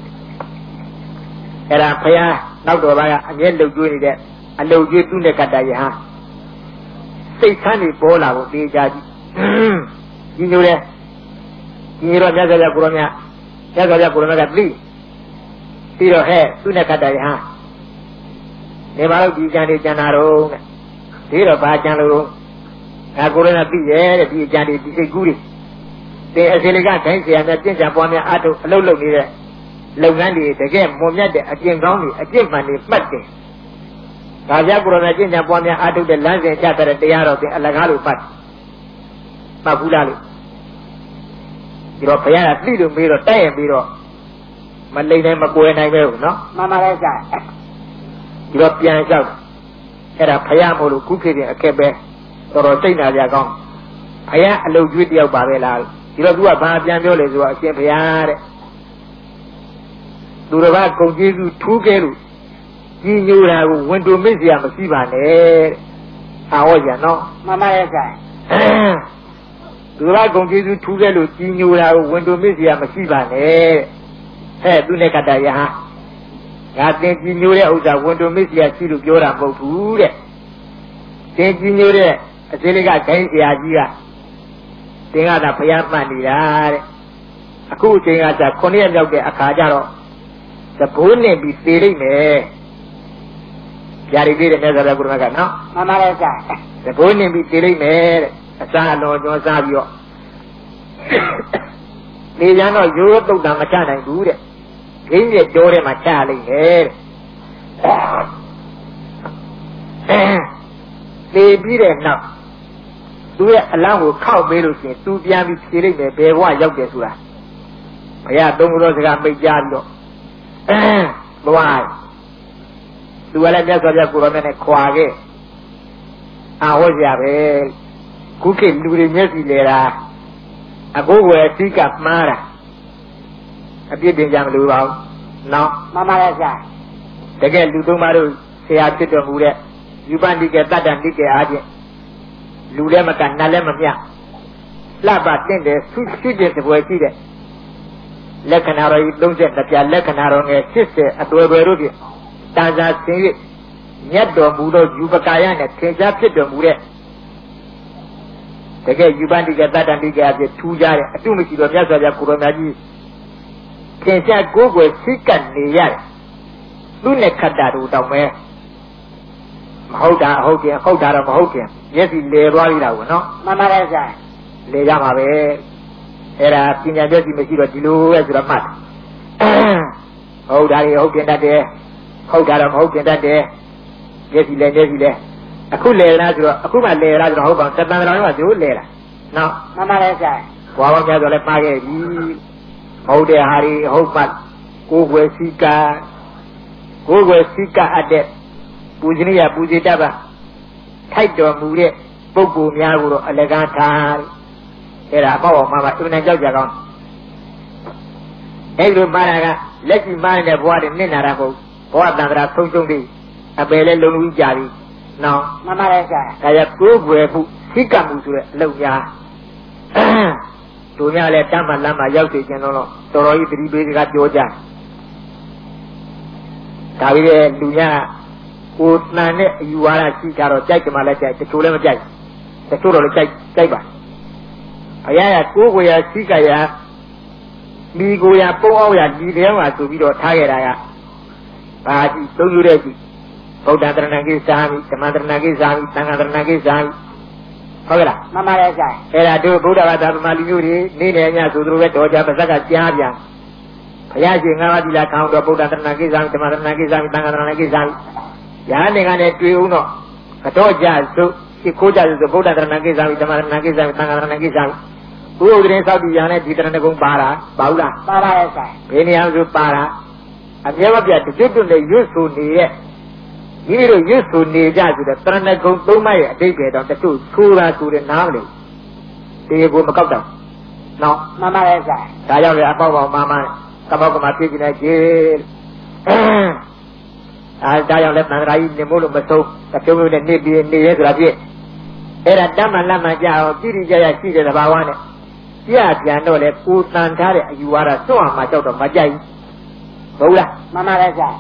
အဲ့ဒါဘုရားနောက်တော်ဘာကအမြဲလှုပ်ကျွေးနေတဲ့အလှုပ်ကျွေးသူနဲ့ကတ္တယဟစိတ်ဆန်းနေပေါ်လာဖို့တေချာကြည့်ကြီးညိုတယ်ကြီးညိုတော့မြတ်စွာဘုရားကိုရောမြတ်မြတ်စွာဘုရားကိုရောမြတ်ကသိပြီးတော့ဟဲ့သူနဲ့ကတ္တယဟနေပါလို့ဒီကြံတွေကြံတာတော့တဲ့ဒီတော့ဘာကြံလို့တော့ဒါကိုရောမြတ်သိရဲ့တဲ့ဒီကြံတွေဒီစိတ်ကူးတွေတင်အစီလကတိုင်းဆရာနဲ့ပြင့်ကြံပွားများအားထုတ်အလုပ်လုပ်နေတဲ့လုပ်ငန်းတွေတကယ်မွန်မြတ်တဲ့အကျင့်ကောင်းတွေအကျင့်မှန်တွေမှတ်တယ်။ဒါကြကိုယ်တော်ကျင့်ကြံပွားများအားထုတ်တဲ့လမ်းစဉ်ချတဲ့တရားတော်ပြင်အလကားလို့မှတ်မှတ်ဘူးလားလို့ဒီတော့ဘုရားကသိလို့ပြီးတော့တိုက်ရင်ပြီးတော့မလိမ့်နိုင်မကွယ်နိုင်ပဲဘူးနော်မှန်ပါလေဆရာဒီတော့ပြန်လျှောက်အဲ့ဒါဘုရားမို့လို့ခုခေတ်ပြင်အခက်ပဲတော်တော်စိတ်နာကြကောင်းဘုရားအလုပ်ကျွေးတယောက်ပါပဲလားဒီတော့သူကဘာပြန်ပြောလဲဆိုတော့အရှင်ဘုရားတဲ့သူတော်ကဂုံကျေးဇူးထူးခဲ့လို့ကြီးညိုတာကိုဝန်တိုမစ်စရာမရှိပါနဲ့တဲ့အာဟောကြနော်မှန်ပါရဲ့ဆရာသူတော်ကဂုံကျေးဇူးထူးခဲ့လို့ကြီးညိုတာကိုဝန်တိုမစ်စရာမရှိပါနဲ့ဟဲ့သူနဲ့ကတ္တယဟငါသင်ကြီးညိုတဲ့ဥစ္စာဝန်တိုမစ်စရာရှိလို့ပြောတာမဟုတ်ဘူးတဲ့သင်ကြီးညိုတဲ့အစေလေးကဂိမ်းဆရာကြီးကသင်ကသာဘုရားမှတ်နေတာတဲ့အခုအချိန်ကသာခုနှစ်ရက်မြောက်တဲ့အခါကျတော့သဘိုးနဲ့ပြီးသေလိုက်မယ်ကြာရီသေးတယ်မြတ်စွာဘုရားကုရမကနော်မှန်ပါလေဆရာသဘိုးနဲ့ပြီးသေလိုက်မယ်တဲ့အစာအတော်ကျော်စားပြီးတော့နေကြတော့ရိုးရိုးတုတ်တာမချနိုင်ဘူးတဲ့ခင်းရဲ့ကြောထဲမှာချလိုက်မယ်တဲ့သေပြီးတဲ့နောက်သူရဲ့အလံကိုခောက်ပေးလို့ရှိရင်သူပြန်ပြီးဖြေလိုက်မယ်ဘယ်ဘဝရောက်တယ်ဆိုတာဘုရားသုံးခုသောစကားမိတ်ကြားပြီးတော့ဘဝသူကလည်းမြတ်စွာဘုရားကိုရောမြတ်နဲ့ခွာခဲ့အာဟောကြပဲခုခေတ်လူတွေမျက်စီလဲတာအကိုယ်ွယ်သိကမှားတာအပြစ်တင်ကြမလို့ပါဘူးနော်မှန်ပါရဲ့ဆရာတကယ်လူသုံးပါးတို့ဆရာဖြစ်တော်မူတဲ့ယူပန်တိကေတတ္တတိကေအားဖြင့်လူလည်းမကနတ်လည်းမမြလှပတင့်တယ်သူရှိတဲ့သဘောရှိတဲ့လက္ခဏာတော်ကြီးသုံးဆက်ပြလက္ခဏာတော်ငယ်ရှစ်ဆယ်အတွေ့အကြုံတို့ဖြင့်တန်စာဆင်း၍မြတ်တော်မူသောယူပကာယနဲ့ထင်ရှားဖြစ်တော်မူတဲ့တကယ်ယူပန်တိကေတတ္တတိကေအဖြစ်ထူးကြတဲ့အတုမရှိတော်မြတ်စွာဘုရားကိုရောမြတ်ကြီးထင်ရှားကိုယ်ကိုယ်စိတ်ကပ်နေရတယ်သူနဲ့ခတ္တတို့တောင်းမဲမဟုတ်တာဟုတ်တယ်ဟုတ်တာတော့မဟုတ်တယ်မျက်စိလဲသွားပြီလားကွနော်မှန်ပါတယ်ဆရာလဲရမှာပဲအဲ့ဒါပညာမျက်စိမရှိတော့ဒီလိုပဲဆိုတော့မှတ်ဟုတ်တာတွေဟုတ်တင်တတ်တယ်ဟုတ်တာတော့မဟုတ်တင်တတ်တယ်မျက်စိလဲမျက်စိလဲအခုလဲလားဆိုတော့အခုမှလဲလားဆိုတော့ဟုတ်ပါဘူးတန်တန်တော်ကဒီလိုလဲလားနော်မှန်ပါတယ်ဆရာဘွားပေါင်းများဆိုလဲပါခဲ့ပြီဟုတ်တယ်ဟာဒီဟုတ်မှကိုယ်ွယ်စီကကိုယ်ွယ်စီကအပ်တဲ့ပူဇနိယပူဇေတပါထိုက်တော်မူတဲ့ပုဂ္ဂိုလ်များကိုတော့အလကားထားအဲ့ဒါပေါ့ပါမှာပါသူနဲ့ကြောက်ကြကောင်းအဲ့လိုမှားတာကလက်ရှိမှားနေတဲ့ဘဝတွေနစ်နာတာမဟုတ်ဘဝတန်ត្រာဆုံးရှုံးပြီးအပယ်လဲလုံးလုံးကြပြီနော်မှန်ပါတယ်ဆရာဒါရကိုယ်ွယ်မှုစိကမှုဆိုတဲ့အလုပ်များတို့များလဲတမ်းမှလမ်းမှာရောက်နေခြင်းတော့တော်တော်ကြီးသတိပေးစကားပြောကြဒါပြီးတဲ့လူများကိုယ်တန်တဲ့အယူဝါဒရှိကြတော့ကြိုက်တယ်မှလည်းကြိုက်တချို့လည်းမကြိုက်တချို့တော့လည်းကြိုက်ကြိုက်ပါဘုရားကကိုယ်ကိုယ်ရာရှိကရာမိကိုယ်ရာပုံအောင်ရာဒီတဲမှာဆိုပြီးတော့ထားခဲ့တာကဘာကြည့်သုံးယူတဲ့ကြည့်ဗုဒ္ဓတရဏကိသာမိဓမ္မတရဏကိသာမိသံဃာတရဏကိသာမိဟုတ်ကဲ့လားမှန်ပါတယ်ဆရာအဲ့ဒါတို့ဗုဒ္ဓဘာသာဗမာလူမျိုးတွေနေနေညဆိုသူတို့ပဲတော်ကြပါဇက်ကကြားပြန်ဘုရားရှင်ငါးပါးသီလခံတော့ဗုဒ္ဓတရဏကိသာမိဓမ္မတရဏကိသာမိသံဃာတရဏကိသာမိညာနေကနဲ့တွေ့ဦးတော့ကတော့ကြဆိုရှိခိုးကြဆိုဗုဒ္ဓတရဏကိသာမိဓမ္မတရဏကိသာမိသံဃာတရဏကိသာမိဘုရားရှင်သောက်တည်ရနဲ့ဒီတရဏဂုံပါတာပါဘူးလားပါပါရဲ့ဆရာဘယ်နေရာဆိုပါတာအမြဲမပြတ်တကျွတ်တွနဲ့ရွတ်ဆိုနေရဲ့မိမိတို့ရွတ်ဆိုနေကြဆိုတဲ့တရဏဂုံသုံးပါးရဲ့အတိတ်ပဲတော့တချို့ဆိုးတာဆိုတဲ့နားမလို့ဒီကိုမကောက်တော့နော်မှန်ပါရဲ့ဆိုင်ဒါကြောင့်လေအပေါက်ပေါက်မှန်မှန်ကမောက်ကမှပြည့်ကျင်နေကြည်အဲဒါကြောင့်လေတန်ခါကြီးနေမို့လို့မဆုံးတပြုံးပြုံးနဲ့နေပြီးနေရဲဆိုတာဖြစ်အဲ့ဒါတမ်းမှလက်မှန်ကြအောင်ပြည့်ပြည့်ကြရရှိတဲ့သဘာဝနဲ့ပြပြန်တော့လေကိုတန်ထားတဲ့အယူဝါဒစွန့်အောင်မှကြောက်တော့မကြိုက်ဘူးဟုတ်လားမှန်ပါရဲ့ဆိုင်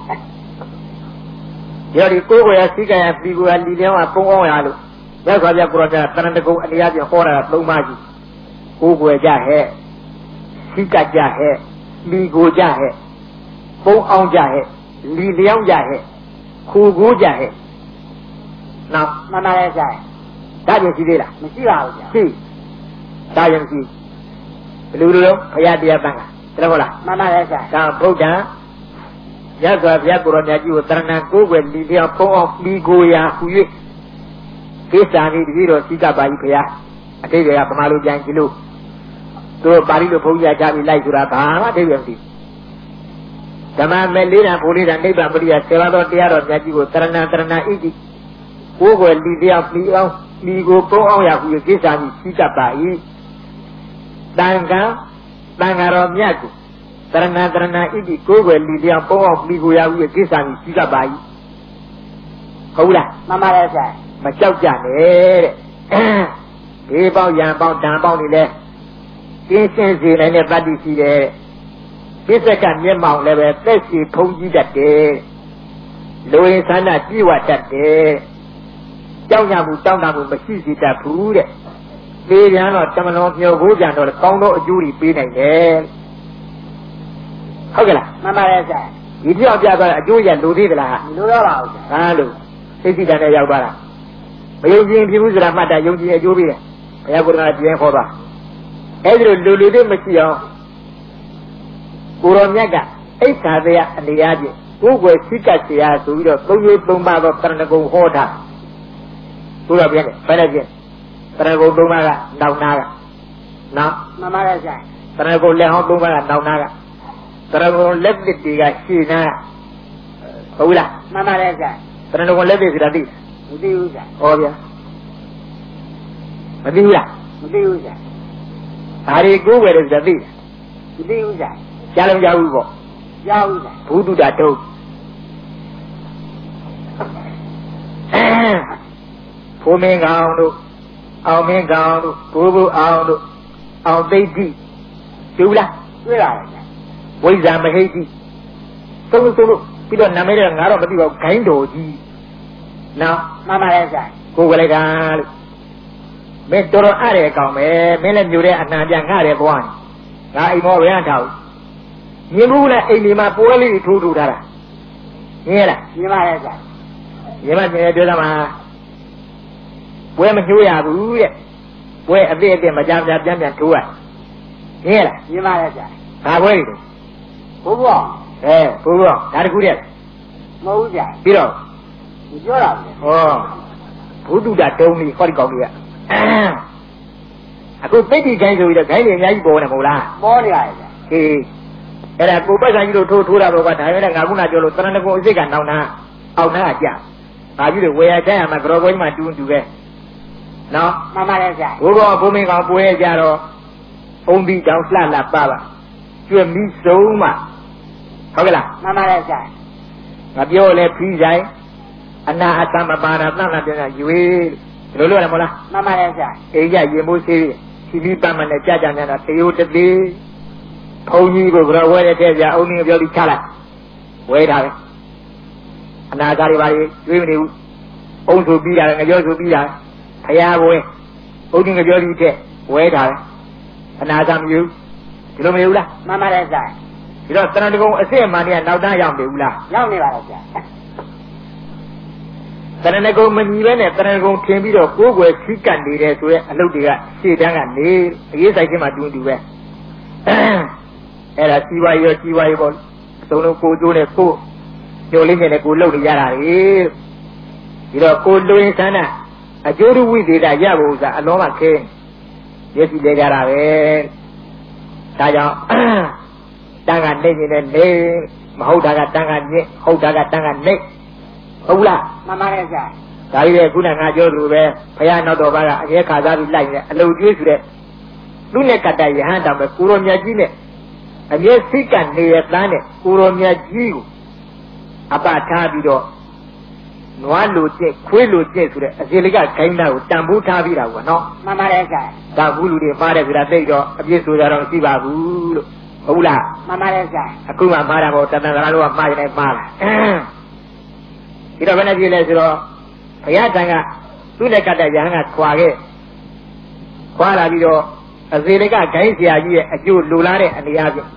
ရောဒီကိုယ်ကိုယ်ရစိတ်ကရပြီးကိုယ်ကလီလျောင်းကပုံအောင်ရလို့ရောက်ခါပြကိုရောပြတရဏဂုံအနေအချင်းဟောတာသုံးပါးကြီးကိုယ်ကိုယ်ကြဟဲ့စိတ်ကကြဟဲ့လီကိုကြဟဲ့ပုံအောင်ကြဟဲ့လီလျောင်းကြဟဲ့ခူကိုကြဟဲ့နောက်မှန်ပါရဲ့ဆိုင်ဒါပြင်ရှိသေးလားမရှိပါဘူးကြာရှိဒါရင်ရှိဘယ်လိုလိုဘုရားတရားတန်ခါတဟုတ်လားမှန်ပါရဲ့ဆိုင်ဒါဗုဒ္ဓရသော်ဘုရားကိုရောမြတ်ကြီးကိုတရဏကိုယ်ွယ်လီလျောင်းပုံအောင်လီကိုရာဟူ၍ကိစ္စဤတတိတော်စိကပါကြီးဘုရားအတိတ်ကဗမာလူပြန်ကြည့်လို့တို့ပါဠိလိုဘုန်းကြီးကကြားပြီးလိုက်ဆိုတာဘာမှအတိတ်ပဲမရှိဓမ္မမဲ့လေးတန်ဘုလေးတန်နိဗ္ဗာန်ပရိယဆေဝါတော်တရားတော်မြတ်ကြီးကိုတရဏတရဏဣတိကိုယ်ွယ်လီလျောင်းလီအောင်လီကိုပုံအောင်ရာဟူ၍ကိစ္စဤစိကပါ၏တန်ခါတန်ခါတော်မြတ်ကိုတရဏတရဏဣတိကိုယ်ွယ်လီလျောင်းပုံအောင်လီကိုရာဟူ၍ကိစ္စဤစိကပါ၏ဟုတ်လားမှန်ပါရဲ့ဆရာမကြောက်ကြနဲ့တဲ့ဒီပေါင်းရံပေါင်းတန်ပေါင်းနေလဲကျင်းရှင်းစေနိုင်တဲ့တတ္တိရှိတယ်ပိဿကမျက်မှောင်လည်းပဲသက်စီဖုံးကြီးတတ်တယ်လူရင်းဆန္ဒကြည်ဝတတ်တယ်ကြောက်ကြမှုတောင်းတမှုမရှိစေတတ်ဘူးတဲ့ပေပြန်တော့တမလွန်မြော်ကိုကြံတော့ကောင်းသောအကျိုးတွေပေးနိုင်တယ်ဟုတ်ကဲ့လားမှန်ပါရဲ့ဆရာဒီပြောက်ပြသွားတဲ့အကျိုးရလိုသေးသလားလိုတော့ပါဘူးဆရာဟာလို့သိစိတ္တနဲ့ရောက်သွားတာမယုံကြည်ဖြစ်ဘူးဆိုတာမှတ်တာယုံကြည်အကျိုးပေးတယ်ဘုရားကိုယ်တော်ကပြန်ခေါ်သွားအဲ့ဒီလိုလူလူတွေမရှိအောင်ကိုရောမြတ်ကအိဋ္ဌာတရားအနေအချင်းကိုယ်ွယ်စိတ်ကစီယာဆိုပြီးတော့သုံးရသုံးပါးသောတရဏဂုံဟောတာကိုရောပြန်တယ်ဘယ်နဲ့ပြန်တရဏဂုံသုံးပါးကနောင်နာကနော်မှန်ပါရဲ့ဆရာတရဏဂုံလက်ဟောင်းသုံးပါးကနောင်နာကတရဏဂုံလက်သစ်တွေကရှင်းနာဟုတ်လားမှန်ပါရဲ့ဆရာတရဏဂုံလက်သစ်ဆိုတာသိမသိဘူးဆရာဟောဗျာမသိဘူးလားမသိဘူးဆရာဒါတွေကိုယ်ဝယ်တယ်ဆိုတာသိတယ်မသိဘူးဆရာကြားလုံးကြားဘူးပေါ့ကြားဘူးဆရာဘုဒ္ဓတာတုံးဖိုးမင်းကောင်တို့အောင်မင်းကောင်တို့ဘိုးဘိုးအောင်တို့အောင်သိတိတွေ့လားတွေ့လာတယ်ဆရာဝိဇ္ဇာမဟိတိသုံးသုံးလို့ပြီးတော့နာမည်တော့ငါတော့မသိပါဘူးဂိုင်းတော်ကြီးနော်မှန်ပါရဲ့ဆရာကိုယ်ကလေးကလို့မင်းတော်တော်အားရကောင်းပဲမင်းလည်းမျိုးတဲ့အနှံပြငှတယ်ဘွားငါအိမ်မောဘယ်ကထားမြင်ဘူးလားအိမ်ဒီမှာပွဲလေးထိုးထိုးထားတာမြင်လားမြင်ပါရဲ့ဆရာမြင်ပါမြင်ပြောသမှာပွဲမညှိုးရဘူးတဲ့ပွဲအပြည့်အပြည့်မကြမ်းကြပြန်ပြန်ထိုးရမြင်လားမြင်ပါရဲ့ဆရာဘာပွဲတွေဘိုးဘွားအဲဘိုးဘွားဒါတခုတည်းမဟုတ်ဘူးဆရာပြီးတော့ပြောတာပဲဟောဘုဒ္ဓတာတုံးလေးဟောဒီကောင်လေးကအခုသိတိခိုင်းဆိုပြီးတော့ခိုင်းနေအများကြီးပေါ်နေမဟုတ်လားပေါ်နေရတယ်ဟေးအဲ့ဒါကိုပိုက်ဆံကြီးတို့ထိုးထိုးတာတော့ကဒါပဲငါခုနပြောလို့တရဏဂုံအစ်စ်ကနောင်နာအောက်နာကကြာဒါကြီးတွေဝယ်ရကြရမှာကြော်ကိုကြီးမှတူးတူပဲနော်မှန်ပါတယ်ဆရာဘိုးကောင်ဘိုးမင်းကောင်ပွဲကြတော့အုံဒီတောင်လှလှပါပါကျွတ်ပြီးဆုံးမှဟုတ်ကဲ့လားမှန်ပါတယ်ဆရာငါပြောလဲဖီးဆိုင်အနာအတ္တမပါတာတန်တာပြန်ရရွေးလို့လို့ရမလားမှန်ပါတယ်ဆရာအိမ်ရရင်မိုးသေးစီပြီးပတ်မှန်နဲ့ကြာကြာနေတာတရိုးတသေးဘုံကြီးကိုကြောဝဲတဲ့တဲ့ပြအုံကြီးပြောပြီးချလိုက်ဝဲတာပဲအနာကားတွေပါလေတွေးမနေဘူးအုံဆိုပြီးတာငပြောဆိုပြီးတာဖရာဘွယ်အုံကြီးငပြောပြီးတဲ့ဝဲတာပဲအနာကားမယူဒီလိုမယူလားမှန်ပါတယ်ဆရာဒီတော့တဏှာတကုံအစစ်အမှန်တွေကနောက်တန်းရောက်နေဘူးလားရောက်နေပါတော့ဆရာတဏှာကုံမညီပဲနဲ့တဏှာကုံထင်ပြီးတော့ကိုယ်ွယ်ခိကတ်နေတယ်ဆိုရဲအလုပ်တွေကရှေ့တန်းကနေအရေးဆိုင်ချင်းမှတူးတူပဲအဲ့ဒါစီဝါရောစီဝါရောပေါ့သုံးလုံးကိုကျိုးနဲ့ကိုညိုလေးနဲ့ကိုလှုပ်နေရတာလေဒီတော့ကိုလူရင်ဆန္ဒအကျိုးဝိသေသရဖို့ဆိုတာအလုံးမခင်းရည်စီလဲကြတာပဲဒါကြောင့်တန်ခါနေနေနဲ့နေမဟုတ်တာကတန်ခါညစ်ဟုတ်တာကတန်ခါနေဟုတ်လားမှန်ပါတယ်ဆရာဒါကြီးလေခုနကငါပြောသလိုပဲဘုရားနောက်တော်ဘာကအငဲခါစားပြီးလိုက်နေအလုံကျွေးဆိုတဲ့သူနဲ့ကတ္တယဟန်တောင်ပဲကိုရောမြတ်ကြီးနဲ့အမြဲစိတ်ကနေရတန်းနဲ့ကိုရောမြတ်ကြီးကိုအပထားပြီးတော့နွားလိုကျင့်ခွေးလိုကျင့်ဆိုတဲ့အစီလေးကခိုင်းတာကိုတန်ဖိုးထားပြီးတာကွာနော်မှန်ပါတယ်ဆရာဒါဘူးလူတွေမှားတယ်ဆိုတာသိတော့အပြစ်ဆိုကြတော့မရှိပါဘူးလို့ဟုတ်လားမှန်ပါတယ်ဆရာအခုမှမှားတာပေါ့တဏ္ဍာကလုံးကမှားရင်လည်းမှားလာဒီတော့ဘယ်နဲ့ပြည့်လဲဆိုတော့ဘုရားတန်ကသူ့နဲ့ကတ္တယဟန်ကခွာခဲ့ခွာလာပြီးတော့အစေလေးကဂိုင်းဆရာကြီးရဲ့အကျိုးလိုလားတဲ့အနေအချင်း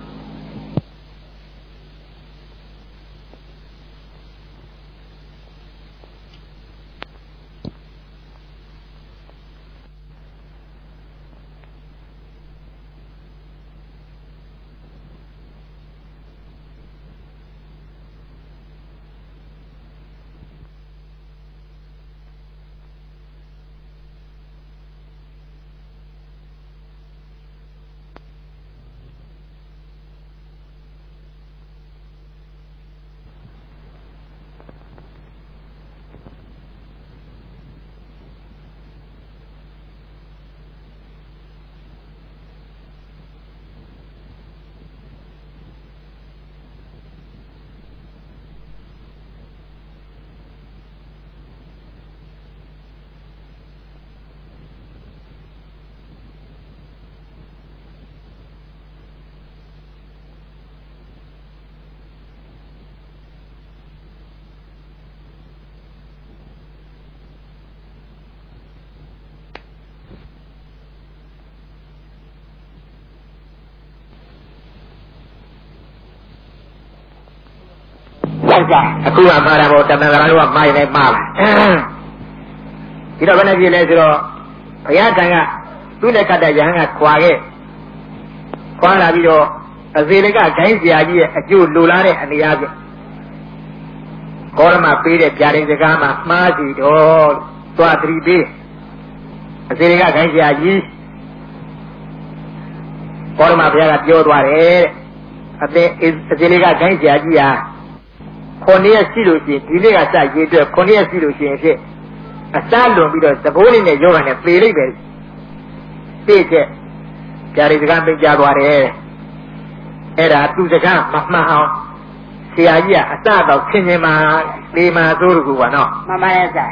အခုကမှားတာပေါ့တဏ္ဍာကလုံးကမှားရင်လည်းမှားလာဒီတော့ဘယ်နဲ့ပြည့်လဲဆိုတော့ဘုရားတန်ကသူ့နဲ့ကတ္တယဟန်ကခွာခဲ့ခွာလာပြီးတော့အစေလေးကဂိုင်းဆရာကြီးရဲ့အကျိုးလိုလားတဲ့အနေအချင်းကောရမပေးတဲ့ဗျာဒိန်စကားမှာမှားစီတော့သွားသတိပေးအစေလေးကဂိုင်းဆရာကြီးကောရမဘုရားကပြောသွားတယ်အသင်အစေလေးကဂိုင်းဆရာကြီးဟာခုနှစ်ရက်ရှိလို့ရှိရင်ဒီနေ့ကစရေးအတွက်ခုနှစ်ရက်ရှိလို့ရှိရင်ဖြစ်အစားလွန်ပြီးတော့သဘောလေးနဲ့ယောဂနဲ့ပေလိုက်ပဲသိချက်ကြာရီစကားသိကြသွားတယ်အဲ့ဒါသူစကားမမှန်အောင်ဆရာကြီးကအစတော့ဆင်ញင်မှာလေမာသို့တကူပါနော်မှန်ပါရဲ့ဆရာ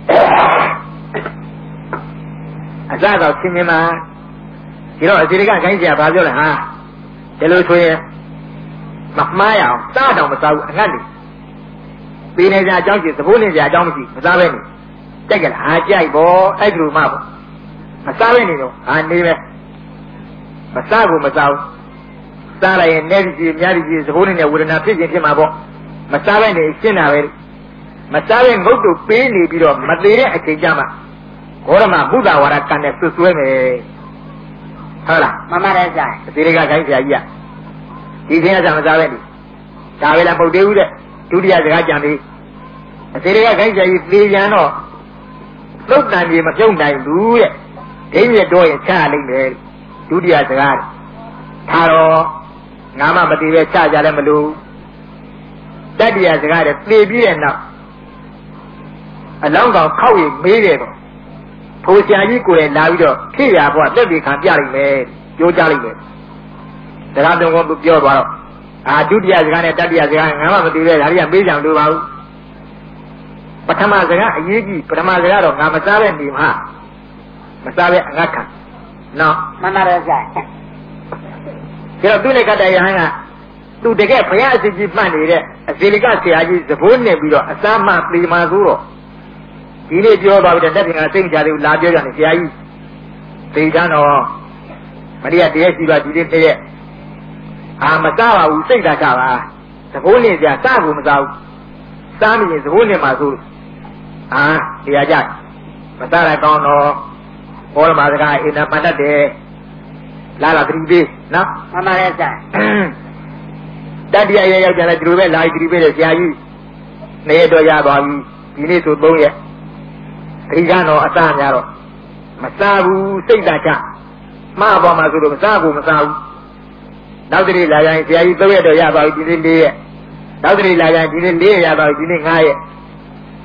အစတော့ဆင်ញင်မှာဒီတော့အစီရိကခိုင်းဆရာဘာပြောလဲဟာဒီလိုဆိုရင်မမှားရအောင်စားတော့မစားဘူးအငတ်နေပေးနေကြအကြောင်းရှိသဘောနဲ့ကြအကြောင်းမရှိမစားပဲနေကြိုက်ကြလားဟာကြိုက်ပေါ့အဲ့လိုမှပေါ့မစားပဲနေတော့ဟာနေပဲမစားဘူးမစားဘူးစားလိုက်ရင်နဲ့ကြီးများကြီးသဘောနဲ့ဝေဒနာဖြစ်ခြင်းဖြစ်မှာပေါ့မစားပဲနေရှင်းတာပဲမစားပဲငုတ်တို့ပေးနေပြီးတော့မသေးတဲ့အချိန်ကြမှာဘောရမဘုဒ္ဓဝါဒကံနဲ့ဆွဆွဲမယ်ဟုတ်လားမှန်ပါတယ်ဆရာအသေးလေးကခိုင်းဆရာကြီးကဒီခင်းကစားမစားပဲနေဒါပဲလားမဟုတ်သေးဘူးတဲ့ဒုတိယစကားကြံပြီးအသေးလေးကခိုင်းဆရာကြီးပြေးပြန်တော့သုတ်တန်ကြီးမပြုံးနိုင်ဘူးတဲ့ဒိဋ္ဌိတော့ရင်ချလိမ့်မယ်ဒုတိယစကားထားတော့ငါမှမတည်ပဲချကြလည်းမလို့တတိယစကားတဲ့ပြေးပြီးတဲ့နောက်အလောင်းကောင်ခောက်ရမေးတယ်တော့ဖိုးဆရာကြီးကိုယ်လည်းလာပြီးတော့ဖြစ်ရဘွားတက်ပြီးခံပြလိုက်မယ်ကြိုးကြလိုက်မယ်တရားတော်ကပြောသွားတော့အာဒုတိယစကားနဲ့တတိယစကားငါမှမတည်ပဲဒါတွေကမေးကြံလို့ပါဘူးပထမစကားအရေးကြီးပထမစကားတော့ငါမစားပဲနေမှာမစားပဲအငတ်ခံနော်မှန်ပါတယ်ဆရာကျတော့သူနဲ့ကတ္တယဟန်ကသူတကယ်ဘုရားအစီအကြီးမှတ်နေတဲ့အဇေလကဆရာကြီးသဘောနဲ့ပြီးတော့အစားမှပြေမာဆိုတော့ဒီနေ့ပြောပါပြီတဲ့တက်ပြင်ကစိတ်ကြတယ်လာပြောကြတယ်ဆရာကြီးသိကြတော့မရိယတည်းရှိပါဒီနေ့တည်းအာမစားပါဘူးစိတ်ဓာတ်ကပါသဘောနဲ့ဆရာစားဖို့မစားဘူးစားမိရင်သဘောနဲ့မှဆိုအာတရားကြမစားရကောင်းတော့ဘောရမစကားအိန္ဒမတတ်တယ်လာလာသတိပေးနော်မှန်ပါတယ်ဆရာတတိယရရောက်ကြတယ်ဒီလိုပဲလာသတိပေးတယ်ဆရာကြီးနေရတော့ရပါပြီဒီနေ့ဆိုသုံးရက်အရိကတော့အစားများတော့မစားဘူးစိတ်ဓာတ်ချမှားပေါ်မှာဆိုတော့မစားဘူးမစားဘူးနောက်တနေ့လာရင်ဆရာကြီးသုံးရက်တော့ရပါပြီဒီနေ့လေးရက်နောက်တနေ့လာရင်ဒီနေ့လေးရက်ရပါပြီဒီနေ့ငါးရက်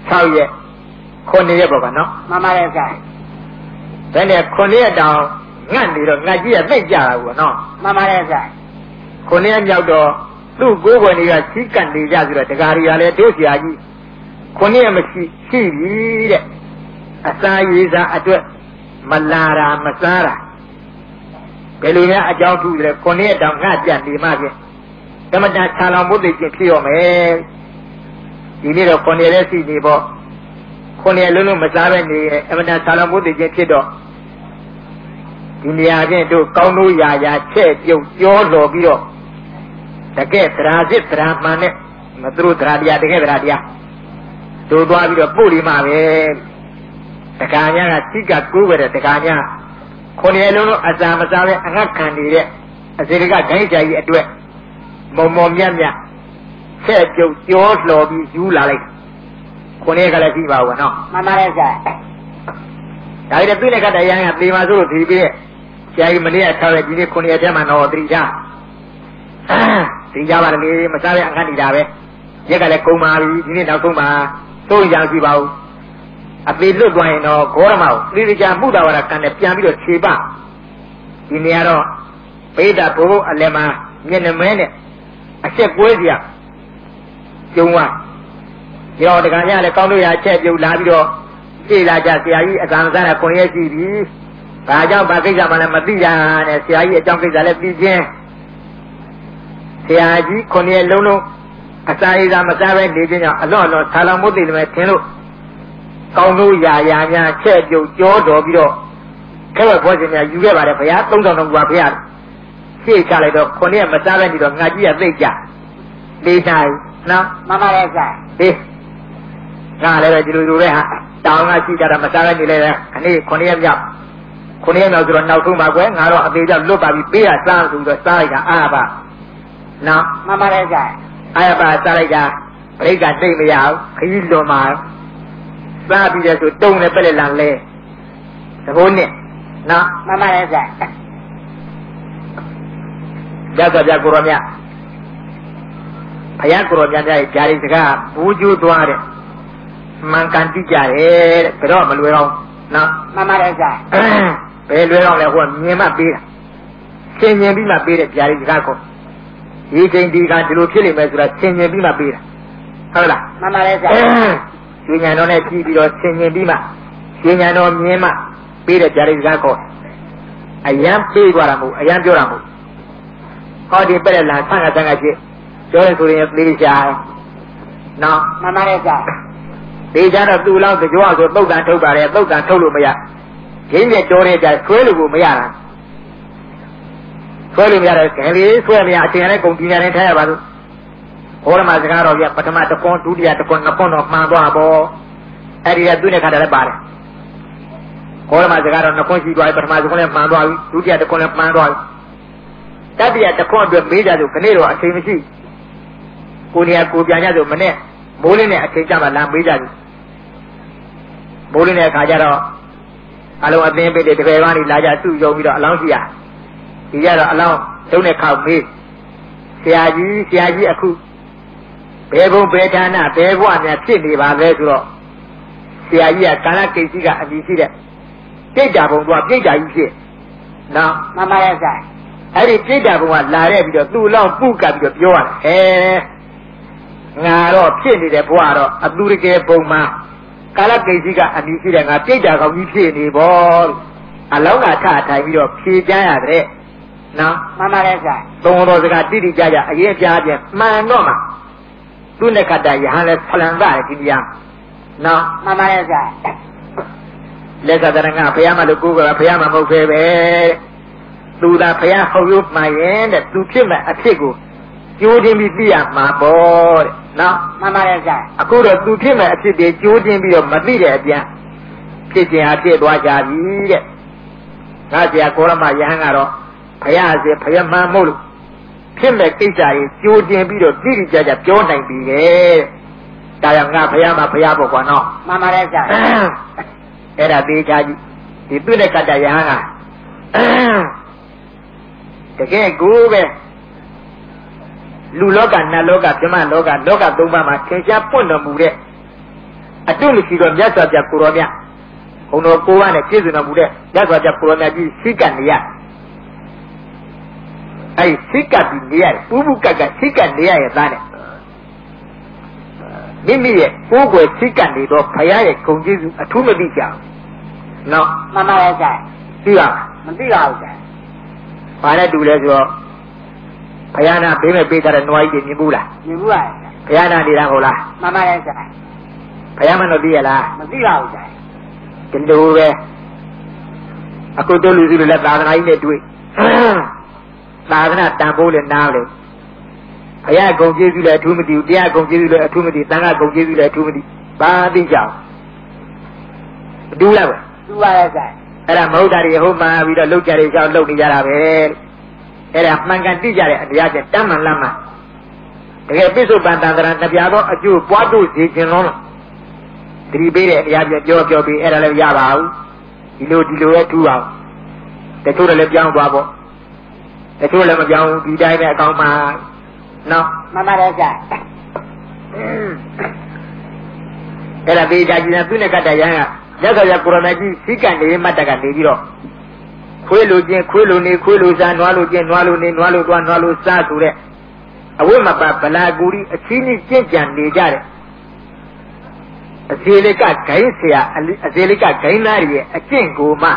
၆ရက်ခုနှစ်ရက်ပေါ့ဗျာနော်မှန်ပါတယ်ဆရာဒါနဲ့ခုနှစ်ရက်တောင်ငတ်နေတော့ငတ်ကြီးကသိကြတာကွာနော်မှန်ပါတယ်ဆရာခုနှစ်ရက်မြောက်တော့သူ့ကိုယ်ကိုယ်တွေကစီးကပ်နေကြဆိုတော့တကားတွေကလည်းတို့ဆရာကြီးခုနှစ်ရက်မရှိရှိပြီတဲ့အစာရေးစားအတွက်မလာတာမစားတာဘယ်လိုများအကြောင်းထူးလဲခုနှစ်ရက်တောင်ငတ်ပြတ်နေမှဖြင့်ဓမ္မတာဆာလောင်မှုသိချင်းဖြစ်ရောမယ်ဒီနေ့တော့ခုနှစ်ရက်ရှိနေပေါ့ခုနှစ်ရက်လုံးလုံးမစားပဲနေအမတန်ဆာလောင်မှုသိချင်းဖြစ်တော့ဒီနေရာချင်းတို့ကောင်းလို့ရာရာချက်ပြုတ်ကြောတော်ပြီးတော့တကယ်သရာစစ်သရာမှန်နဲ့မသူတို့သရာတရားတကယ်သရာတရားတို့သွားပြီးတော့ပို့လိမ့်မှာပဲတက္ကညာကစိကကိုးပဲတဲ့တက္ကညာခုနှစ်လုံးလုံးအစာမစားပဲအငတ်ခံနေတဲ့အစေတကဂိုင်းကြကြီးအတွက်မုံမုံမြတ်မြတ်ချက်ပြုတ်ကြောတော်ပြီးယူလာလိုက်ခုနှစ်ကလည်းပြီးပါဘူးနော်မှန်ပါတယ်ဆရာဒါကြတဲ့ပြိဋကတရားကပြေပါဆိုလို့ဒီပြည့်ဆရာကြီးမနေ့ကထားတဲ့ဒီနေ့ခုနှစ်ရက်ထဲမှာတော့တိကျတိကျပါလေမစားတဲ့အငတ်နေတာပဲရက်ကလည်းကုန်ပါပြီဒီနေ့နောက်ဆုံးပါသုံးရရှိပါဘူးအသေးလွတ်သွားရင်တော့ဂေါရမကိုတိကျမှုတော်ဝါဒကံနဲ့ပြန်ပြီးတော့ခြေပဒီနေရာတော့ဗေဒဘုဘအလယ်မှာမျက်နှမဲနဲ့အချက်ကွဲစရာကျုံသွားရောတကံရလည်းကောင်းလို့ရချက်ပြုတ်လာပြီးတော့ကြည်လာကြဆရာကြီးအကံစားတဲ့ခွန်ရဲ့ရှိပြီဘာကြောင့်ဘာကိစ္စမှလည်းမသိရနဲ့ဆရာကြီးအကြောင်းကိစ္စလည်းသိချင်းဆရာကြီးခွန်ရဲ့လုံးလုံးအစာရည်သာမစားပဲနေခြင်းကြောင့်အလွန်အလွန်ဆာလောင်မှုသိတယ်မယ်ထင်လို့ကောင်းလို့ရာရာများချက်ပြုတ်ကြောတော်ပြီးတော့ခဲဝဲဘောရှင်များယူခဲ့ပါတယ်ဘုရားသုံးဆောင်တော်ကဘုရားရှေ့ချလိုက်တော့ခွန်ရဲ့မစားပဲနေတော့ငါကြီးကသိကြလေးတိုင်းနော်မှန်ပါတယ်ဆရာဒီငါလည်းပဲဒီလိုလိုပဲဟာတောင်းကရှိကြတာမစားပဲနေလဲခဏခုနှစ်ရက်မြောက်ခုနှစ်ရက်မြောက်ဆိုတော့နောက်ဆုံးပါကွယ်ငါတော့အသေးကြောင့်လွတ်ပါပြီပေးရစားဆိုတော့စားလိုက်တာအာပါနော်မှန်ပါတယ်ဆရာအာပါစားလိုက်တာပြိဋ္ဌာတိတ်မရဘူးခကြီးလွန်မှာစားပြီးတဲ့ဆိုတုံးနဲ့ပက်လက်လန်လဲသဘောနဲ့နော်မှန်ပါတယ်ဆရာရသော်ပြကိုရောမြဘုရားကိုရောမြတ်ရဲ့ဂျာရီစကားဘူးကျိုးသွားတဲ့မှန်ကန်ကြည့်ကြတယ်တဲ့ဘယ်တော့မလွယ်တော့နော်မှန်ပါတယ်ဆရာဘယ်လွယ်တော့လဲဟိုမြင်မှပေးတာဆင်ញင်ပြီးမှပေးတဲ့ဂျာရီစကားကိုဒီချိန်ဒီကဒီလိုဖြစ်နေမယ်ဆိုတာဆင်ញင်ပြီးမှပေးတာဟုတ်လားမှန်ပါတယ်ဆရာရွှေဉာဏ်တော်နဲ့ကြည့်ပြီးတော့ဆင်ញင်ပြီးမှရွှေဉာဏ်တော်မြင်မှပေးတဲ့ဂျာရီစကားကိုအယံပေးသွားတာမဟုတ်အယံပြောတာမဟုတ်ဟောဒီပြည့်လာဆန်းကဆန်းကဖြစ်ပြောရဆိုရင်သေးချာနော်မှန်ပါတယ်ဆရာသေချာတော့သူ့လောက်ကြောဆိုသုတ်တန်ထုတ်ပါတယ်သုတ်တန်ထုတ်လို့မရရင်းနဲ့တော်တဲ့ကြဆွဲလို့ကိုမရတာဆွဲလို့မရတယ်ခင်ဗျဆွဲမရအချိန်နဲ့ကုန်ပြင်းနေထားရပါလို့ဟောရမှာစကားတော်ပြပထမတစ်ခွန်းဒုတိယတစ်ခွန်းနှစ်ခွန်းတော့မှန်သွားပေါ့အဲ့ဒီကသူ့နဲ့ခါတယ်လည်းပါတယ်ဟောရမှာစကားတော်နှစ်ခွန်းရှိသွားပြီပထမတစ်ခွန်းလည်းမှန်သွားပြီဒုတိယတစ်ခွန်းလည်းမှန်သွားပြီတတိယတစ်ခွန်းအတွက်မေးကြဆိုခဏတော့အချိန်မရှိကိုနေရာကိုပြန်ကြဆိုမနဲ့မိုးလင်းတဲ့အချိန်ကြမှာလာမေးကြပြီမိုးလင်းတဲ့အခါကျတော့အလုံးအသိပိတ်တဲ့တပည့်ကောင်းတွေလာကြစုယုံပြီးတော့အလောင်းရှိရဒီကြတော့အလောင်းတုံးနဲ့ခောက်မေးဆရာကြီးဆရာကြီးအခုဘယ်ဘုံဘယ်ဌာနဘယ်ဘဝများဖြစ်နေပါလဲဆိုတော့ဆရာကြီးကကာလကိစ္စကအမည်ရှိတဲ့ပြိတ္တာဘုံကပြိတ္တာကြီးဖြစ်နော်မှန်ပါရဲ့ဆရာအဲ့ဒီပြိတ္တာဘုံကလာတဲ့ပြီးတော့သူ့လောက်ပုကပ်ပြီးတော့ပြောရတယ်ဟဲငါတော့ဖြစ်နေတဲ့ဘဝတော့အသူတကယ်ပုံမှာကာလကိစ္စကအမည်ရှိတဲ့ငါပြိတ္တာကောင်ကြီးဖြစ်နေပေါ့အလောင်းကထထိုင်ပြီးတော့ဖြေကြရတဲ့နော်မှန်ပါရဲ့ဆရာသုံးတော်စကားတိတိကျကျအရင်ကြားပြန်မှန်တော့မှာသူနဲ့ခတ်တဲ့ယဟန်လဲဖလန်သားဒီတရားနော်မှန်ပါရဲ့ဆရာလက်ကတရငါဘုရားမလို့ကိုယ်ကဘုရားမမဟုတ်သေးပဲသူသာဘုရားဟောရုပ်မှရင်တဲ့သူဖြစ်မဲ့အဖြစ်ကိုကြိုးတင်ပြီးသိရမှာပေါ့တဲ့နော်မှန်ပါရဲ့ဆရာအခုတော့သူဖြစ်မဲ့အဖြစ်တွေကြိုးတင်ပြီးတော့မသိတဲ့အပြန်ဖြစ်ခြင်းအဖြစ်သွားကြပြီတဲ့ငါဆရာကောရမယဟန်ကတော့ဘုရားစေဘုရားမှန်မို့လို့ဖြစ်မဲ့ကိစ္စကြီးကြိုးတင်ပြီးတော့တိတိကျကျပြောနိုင်ပြီလေဒါကြောင့်ငါဘုရားမှာဘုရားပေါ့ကွာနော်မှန်ပါရဲ့ဆရာအဲ့ဒါသေးချာကြီးဒီပြိဋကတယဟန်ကတကယ်ကိုပဲလူလောကနတ်လောကပြမလောကလောကသုံးပါးမှာသင်္ချာပွင့်တော်မူတဲ့အတုမရှိတော့မြတ်စွာဘုရားကိုရောမြတ်ဘုံတော်ကိုကနဲ့ပြည့်စုံတော်မူတဲ့မြတ်စွာဘုရားကိုရောမြတ်ကြီးစိတ်ကနေရအဲ့စိတ်ကပြီးနေရတယ်ပူပူကက်ကစိတ်ကနေရရဲ့သားနဲ့မိမိရဲ့ကိုယ်ကိုယ်စိတ်ကနေတော့ဘုရားရဲ့ဂုဏ်ကျေးဇူးအထူးမသိကြဘူးနော်မှန်ပါရဲ့ဆိုင်သိပါမသိပါဘူးဆိုင်ဘာနဲ့တူလဲဆိုတော့ဘုရားနာဘေးမဲ့ပေးထားတဲ့နွားကြီးမြင်ဘူးလားမြင်ဘူးပါရဲ့ဘုရားနာနေတာဟုတ်လားမှန်ပါရဲ့ဆိုင်ဘုရားမလို့သိရလားမသိပါဘူးဆိုင်ဒီလိုပဲအခုတို့လူစုတွေလည်းသာသနာကြီးနဲ့တွေ့သာသနာတန်ဖိုးလည်းနားလေဘုရားဂုဏ်ကျေးဇူးလည်းအထူးမသိဘူးတရားဂုဏ်ကျေးဇူးလည်းအထူးမသိသံဃာဂုဏ်ကျေးဇူးလည်းအထူးမသိဘာသိကြအောင်မတူလားပဲတူပါရဲ့ဆိုင်အဲ့ဒါမဟုတ်တာတွေဟုတ်မှပြီးတော့လှုပ်ကြတွေကြောက်လှုပ်နေကြတာပဲအဲ့ဒါမှန်ကန်သိကြတဲ့အတရားချင်းတမ်းမှန်လမ်းမှတကယ်ပိဿုပန်တန်တရာနှစ်ပြားသောအကျိုးပွားတို့စေခြင်းလုံးလို့တတိပေးတဲ့အတရားပြပြောပြောပြီးအဲ့ဒါလည်းရပါဘူးဒီလိုဒီလိုပဲထူအောင်တချို့လည်းပြောင်းသွားပေါ့တချို့လည်းမပြောင်းဘူးဒီတိုင်းနဲ့အကောင်းမှနော်မှန်ပါတယ်ကြာအဲ့ဒါပေကြကြီးနဲ့သူနဲ့ကတ္တရန်ကရသော်ရကိုရမကြီးစိကံနေမတ်တကနေပြီးတော့ခွေးလိုချင်းခွေးလိုနေခွေးလိုစားနွားလိုချင်းနွားလိုနေနွားလိုသွားနွားလိုစားဆိုတဲ့အဝိမပဗလာကူရီအချင်းချင်းကြင်ကြံနေကြတယ်အစေလိကဂိုင်းဆရာအစေလိကဂိုင်းသားရဲ့အကျင့်ကိုမှ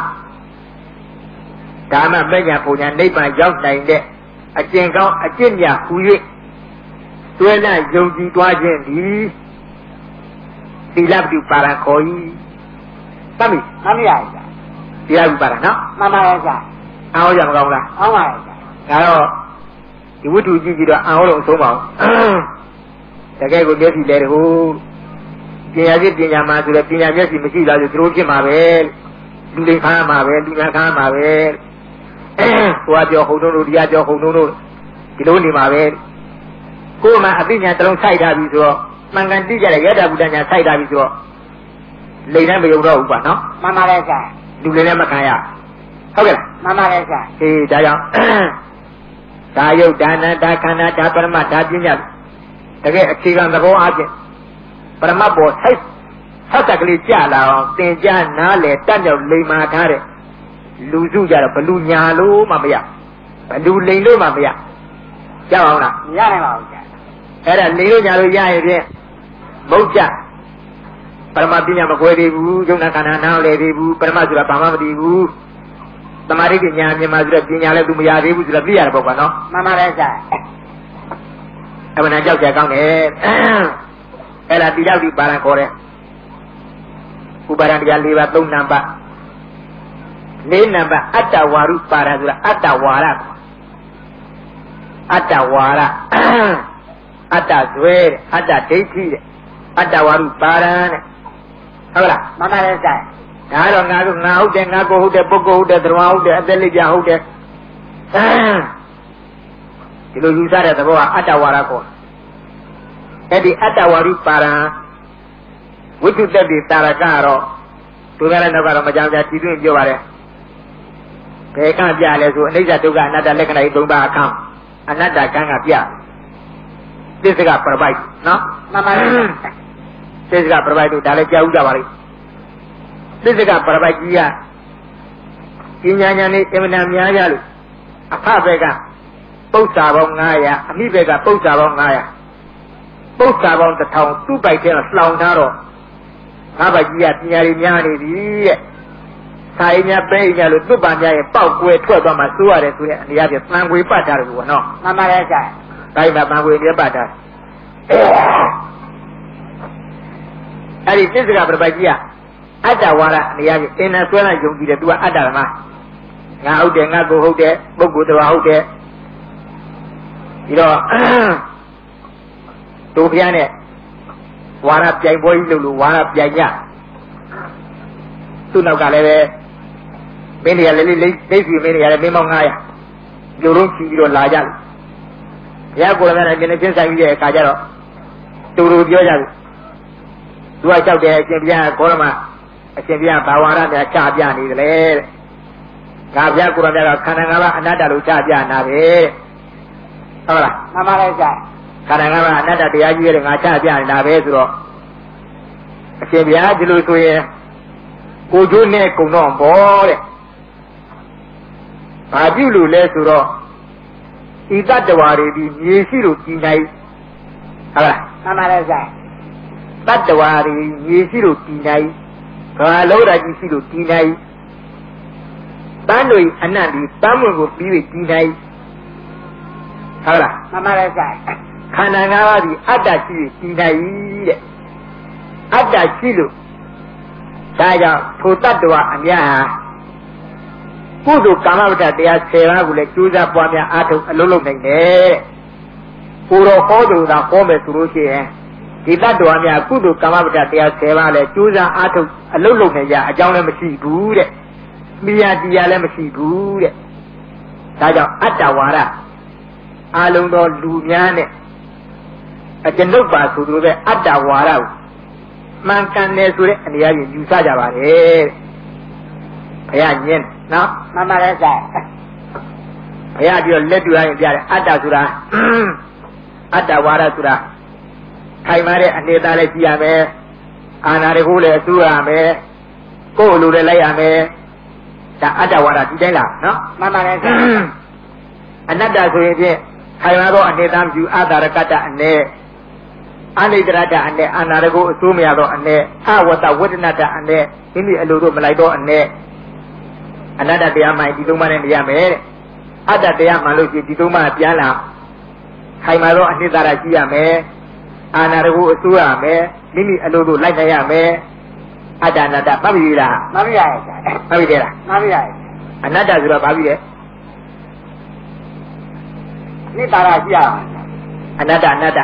ဒါမှမညာပုံညာနိဗ္ဗာန်ရောက်နိုင်တဲ့အကျင့်ကောင်းအကျင့်မြတ်ဟူ၍တွဲလာယုံကြည်သွားခြင်းသည်သီလပတိပါရခေါ်၏တမ်းပြီမှန်ပါရဲ့သီလပတိပါရနော်မှန်ပါရဲ့ကြာအောင်ရမကောင်းလားအောင်ပါရဲ့ကြာဒါတော့ဒီဝတ္ထုကြည့်ကြည့်တော့အောင်လို့အဆုံးပါအောင်တကယ်ကိုမျက်စိလဲတယ်ဟိုပညာရှိပညာမှာဆိုတော့ပညာမျက်စိမရှိလားဆိုသူတို့ဖြစ်မှာပဲလူလိမ်ခါမှာပဲလူများခါမှာပဲဟိုကပြောခုံတို့တို့ဒီကပြောခုံတို့တို့ဒီလိုနေမှာပဲကိုယ်မှအသိဉာဏ်တစ်လုံးစိုက်ထားပြီဆိုတော့မှန်ကန်သိကြတဲ့ရတ္တဗုဒ္ဓဉာဏ်စိုက်ထားပြီဆိုတော့လိမ်နဲ့မယုံတော့ဘူးကွာနော်မှန်ပါရဲ့ကြာလူလိမ်နဲ့မခံရဟုတ်ကဲ့လားမှန်ပါရဲ့ကြာအေးဒါကြောင့်ဒါယုတ်ဒါနဒါခန္ဓာဒါပရမတ်ဒါပညာတကယ်အခြေခံသဘောအချင်းပရမတ်ပေါ်စိုက်ဆောက်ကလေးကြလာအောင်သင်ကြားနားလေတတ်မြောက်လိမ်မာထားတဲ့လူစုကြတော့ဘလူညာလို့မှမရဘလူလိမ်လို့မှမရကြောက်အောင်လားမရနိုင်ပါဘူးကြာအဲ့ဒါလိမ်လို့ညာလို့ရရင်ဖြင့်မဟုတ်ကြပရမတ်ပညာမခွဲသေးဘူးယုံနာခန္ဓာနားလေသေးဘူးပရမတ်ဆိုတာဘာမှမသိဘူးသမာဓိပညာမြင်မှဆိုတော့ပညာလည်းသူမရသေးဘူးဆိုတော့သိရတဲ့ပေါ့ကွာနော်မှန်ပါတယ်ကြာအမှန်တန်ကြောက်ကြကောင်းတယ်အဲ့ဒါတိရောက်ဒီပါရံခေါ်တယ်ဥပါဒံတရား၄ပါး၃နံပါတ်၄နံပါတ်အတ္တဝါရုပါရံဆိုတာအတ္တဝါရအတ္တဝါရအတ္တဇွဲအတ္တဒိဋ္ဌိတဲ့အတ္တဝါရုပါရံတဲ့ဟုတ်လားမှန်ပါတယ်ကြာဒါတော့ငါကငါဟုတ်တယ်ငါကိုဟုတ်တယ်ပုဂ္ဂိုလ်ဟုတ်တယ်သရဝဟုတ်တယ်အသက်လေးပြဟုတ်တယ်ဒီလိုယူဆတဲ့သဘောကအတ္တဝါရကိုအဲ့ဒီအတ္တဝါရုပါရံဝိတုတ္တိတာရကတော့ဒုက္ခလည်းတော့ကတော့မကြောင်ကြတည်တွင်းပြောပါတယ်ဘယ်ကပြလဲဆိုအနိစ္စဒုက္ခအနတ္တလက္ခဏာ၃ပါးအခန်းအနတ္တကံကပြသစ္စကပရပိုက်နော်မှန်ပါပါသစ္စကပရပိုက်တို့ဒါလည်းကြားဥကြပါလိမ့်သစ္စကပရပိုက်ကြီးကပညာဉာဏ်နဲ့အမှန်တန်များကြလို့အဖဘက်ကပု္ပ္ပာပေါင်း၅ရာအမိဘက်ကပု္ပ္ပာပေါင်း၅ရာပု္ပ္ပာပေါင်းတစ်ထောင်သူ့ပိုက်ထဲကလှောင်ထားတော့ငါးပါးကြီးကပညာရည်များနေပြီတဲ့စာရင်းများပဲရလို့သူ့ပါများရဲ့ပေါက်ကွဲထွက်သွားမှစိုးရတယ်ဆိုတဲ့အနေအချင်းသံဃွေပတ်ထားတယ်ကွာနော်မှန်ပါရဲ့ကြာတိုင်းမှာသံဃွေပြပတ်ထားအဲ့ဒီသစ္စကပရပိုက်ကြီးကအတ္တဝါဒအနေအချင်းအင်းနဲ့ဆွဲလိုက်ယုံကြည်တယ်သူကအတ္တဓမ္မငါဟုတ်တယ်ငါကိုဟုတ်တယ်ပုဂ္ဂိုလ်တော်ဟုတ်တယ်ဒီတော့တို့ဘုရားနဲ့ဝါရပြိုင်ပွဲကြီးလို့လို့ဝါရပြိုင်ကြသူ့နောက်ကလည်းပဲမင်းတွေကလည်းလေးလိမ့်စီမင်းတွေကလည်းမင်းမောင်း၅ရာလူတို့ချီပြီးတော့လာကြတယ်ဘုရားကိုယ်လည်းလည်းနည်းနည်းချင်းဆိုင်ပြီးတဲ့အခါကျတော့တူတူပြောကြတယ်သူကကြောက်တယ်အရှင်ဘုရားခေါ်တော့မှအရှင်ဘုရားဘာဝါရများချပြနေတယ်လေဒါဘုရားကိုယ်တော်ကခန္ဓာ၅ပါးအနတ္တလို့ချပြနာပဲဟုတ်လားမှန်ပါရဲ့ကြာခန္ဓာ၅ပါးအနတ္တတရားကြီးရဲ့ငါချပြနေတာပဲဆိုတော့အရှင်ဗျာဒီလိုဆိုရင်ကိုကျိုးနဲ့ကုံတော့ဘောတဲ့ဘာပြုလို့လဲဆိုတော့ဤတတ္တဝါတွေဒီမြေရှိလို့ကြည်နိုင်ဟုတ်လားမှန်ပါတယ်ဗျာတတ္တဝါတွေမြေရှိလို့ကြည်နိုင်ဘာလို့ဓာကြီးရှိလို့ကြည်နိုင်တန်းတို့အနတ်ဒီတမ်းဝင်ကိုပြီးပြီးကြည်နိုင်ဟုတ်လားမှန်ပါတယ်ဗျာခန္ဓာငါးပါးဒီအတ္တရှိကြည်နိုင်တဲ့အတ္တရှိလို့ဒါကြောင့်ထိုတတ္တဝါအများဟာကုသိုလ်ကာမဝတ္တတရားဆယ်ပါးကိုလည်းကျိုးစားပွားများအားထုတ်အလုံးလုံးနိုင်တယ်ကိုတော်ဟောသူသာဟောမယ်ဆိုလို့ရှိရင်ဒီတတ္တဝါများကုသိုလ်ကာမဝတ္တတရားဆယ်ပါးလည်းကျိုးစားအားထုတ်အလုံးလုံးနိုင်ကြအကြောင်းလည်းမရှိဘူးတဲ့မိယာတရားလည်းမရှိဘူးတဲ့ဒါကြောင့်အတ္တဝါဒအာလုံးသောလူများနဲ့အကျဉ်ုပ်ပါဆိုသူပဲအတ္တဝါဒကိုမှန်ကန်တယ်ဆိုတဲ့အနေအချင်းယူဆကြပါတယ်ဘုရားညင်းနော်မှန်ပါတယ်ဗျာဘုရားပြောလက်တူရရင်ပြတယ်အတ္တဆိုတာအတ္တဝါဒဆိုတာခိုင်မာတဲ့အနေသားလည်းကြည့်ရမယ်အာနာတကူလည်းအစူရမယ်ကိုယ်လိုလည်းလိုက်ရမယ်ဒါအတ္တဝါဒဒီတိုင်းလားနော်မှန်ပါတယ်ဗျာအနတ္တဆိုရင်ဖြင့်ခိုင်မာသောအနေသားယူအာတာရကတ္တအနေအနိတ္တရတ္တအနေအာနာတကူအစိုးမရသောအနေအဝတ္တဝတ္တနတ္တအနေမိမိအလိုတို့မလိုက်သောအနေအနတ္တတရားမှဒီသုံးပါးနဲ့နေရမယ်တဲ့အတ္တတရားမှလို့ရှိရင်ဒီသုံးပါးပြန်လာခိုင်မာသောအနှစ်သာရရှိရမယ်အာနာတကူအစိုးရမယ်မိမိအလိုတို့လိုက်နိုင်ရမယ်အတ္တအနတ္တမှတ်ပြီလားမှတ်ပြီရရဲ့ဗျာမှတ်ပြီလားမှတ်ပြီရရဲ့အနတ္တဆိုတော့ဘာပြီလဲနှစ်သာရရှိရမယ်အနတ္တအနတ္တ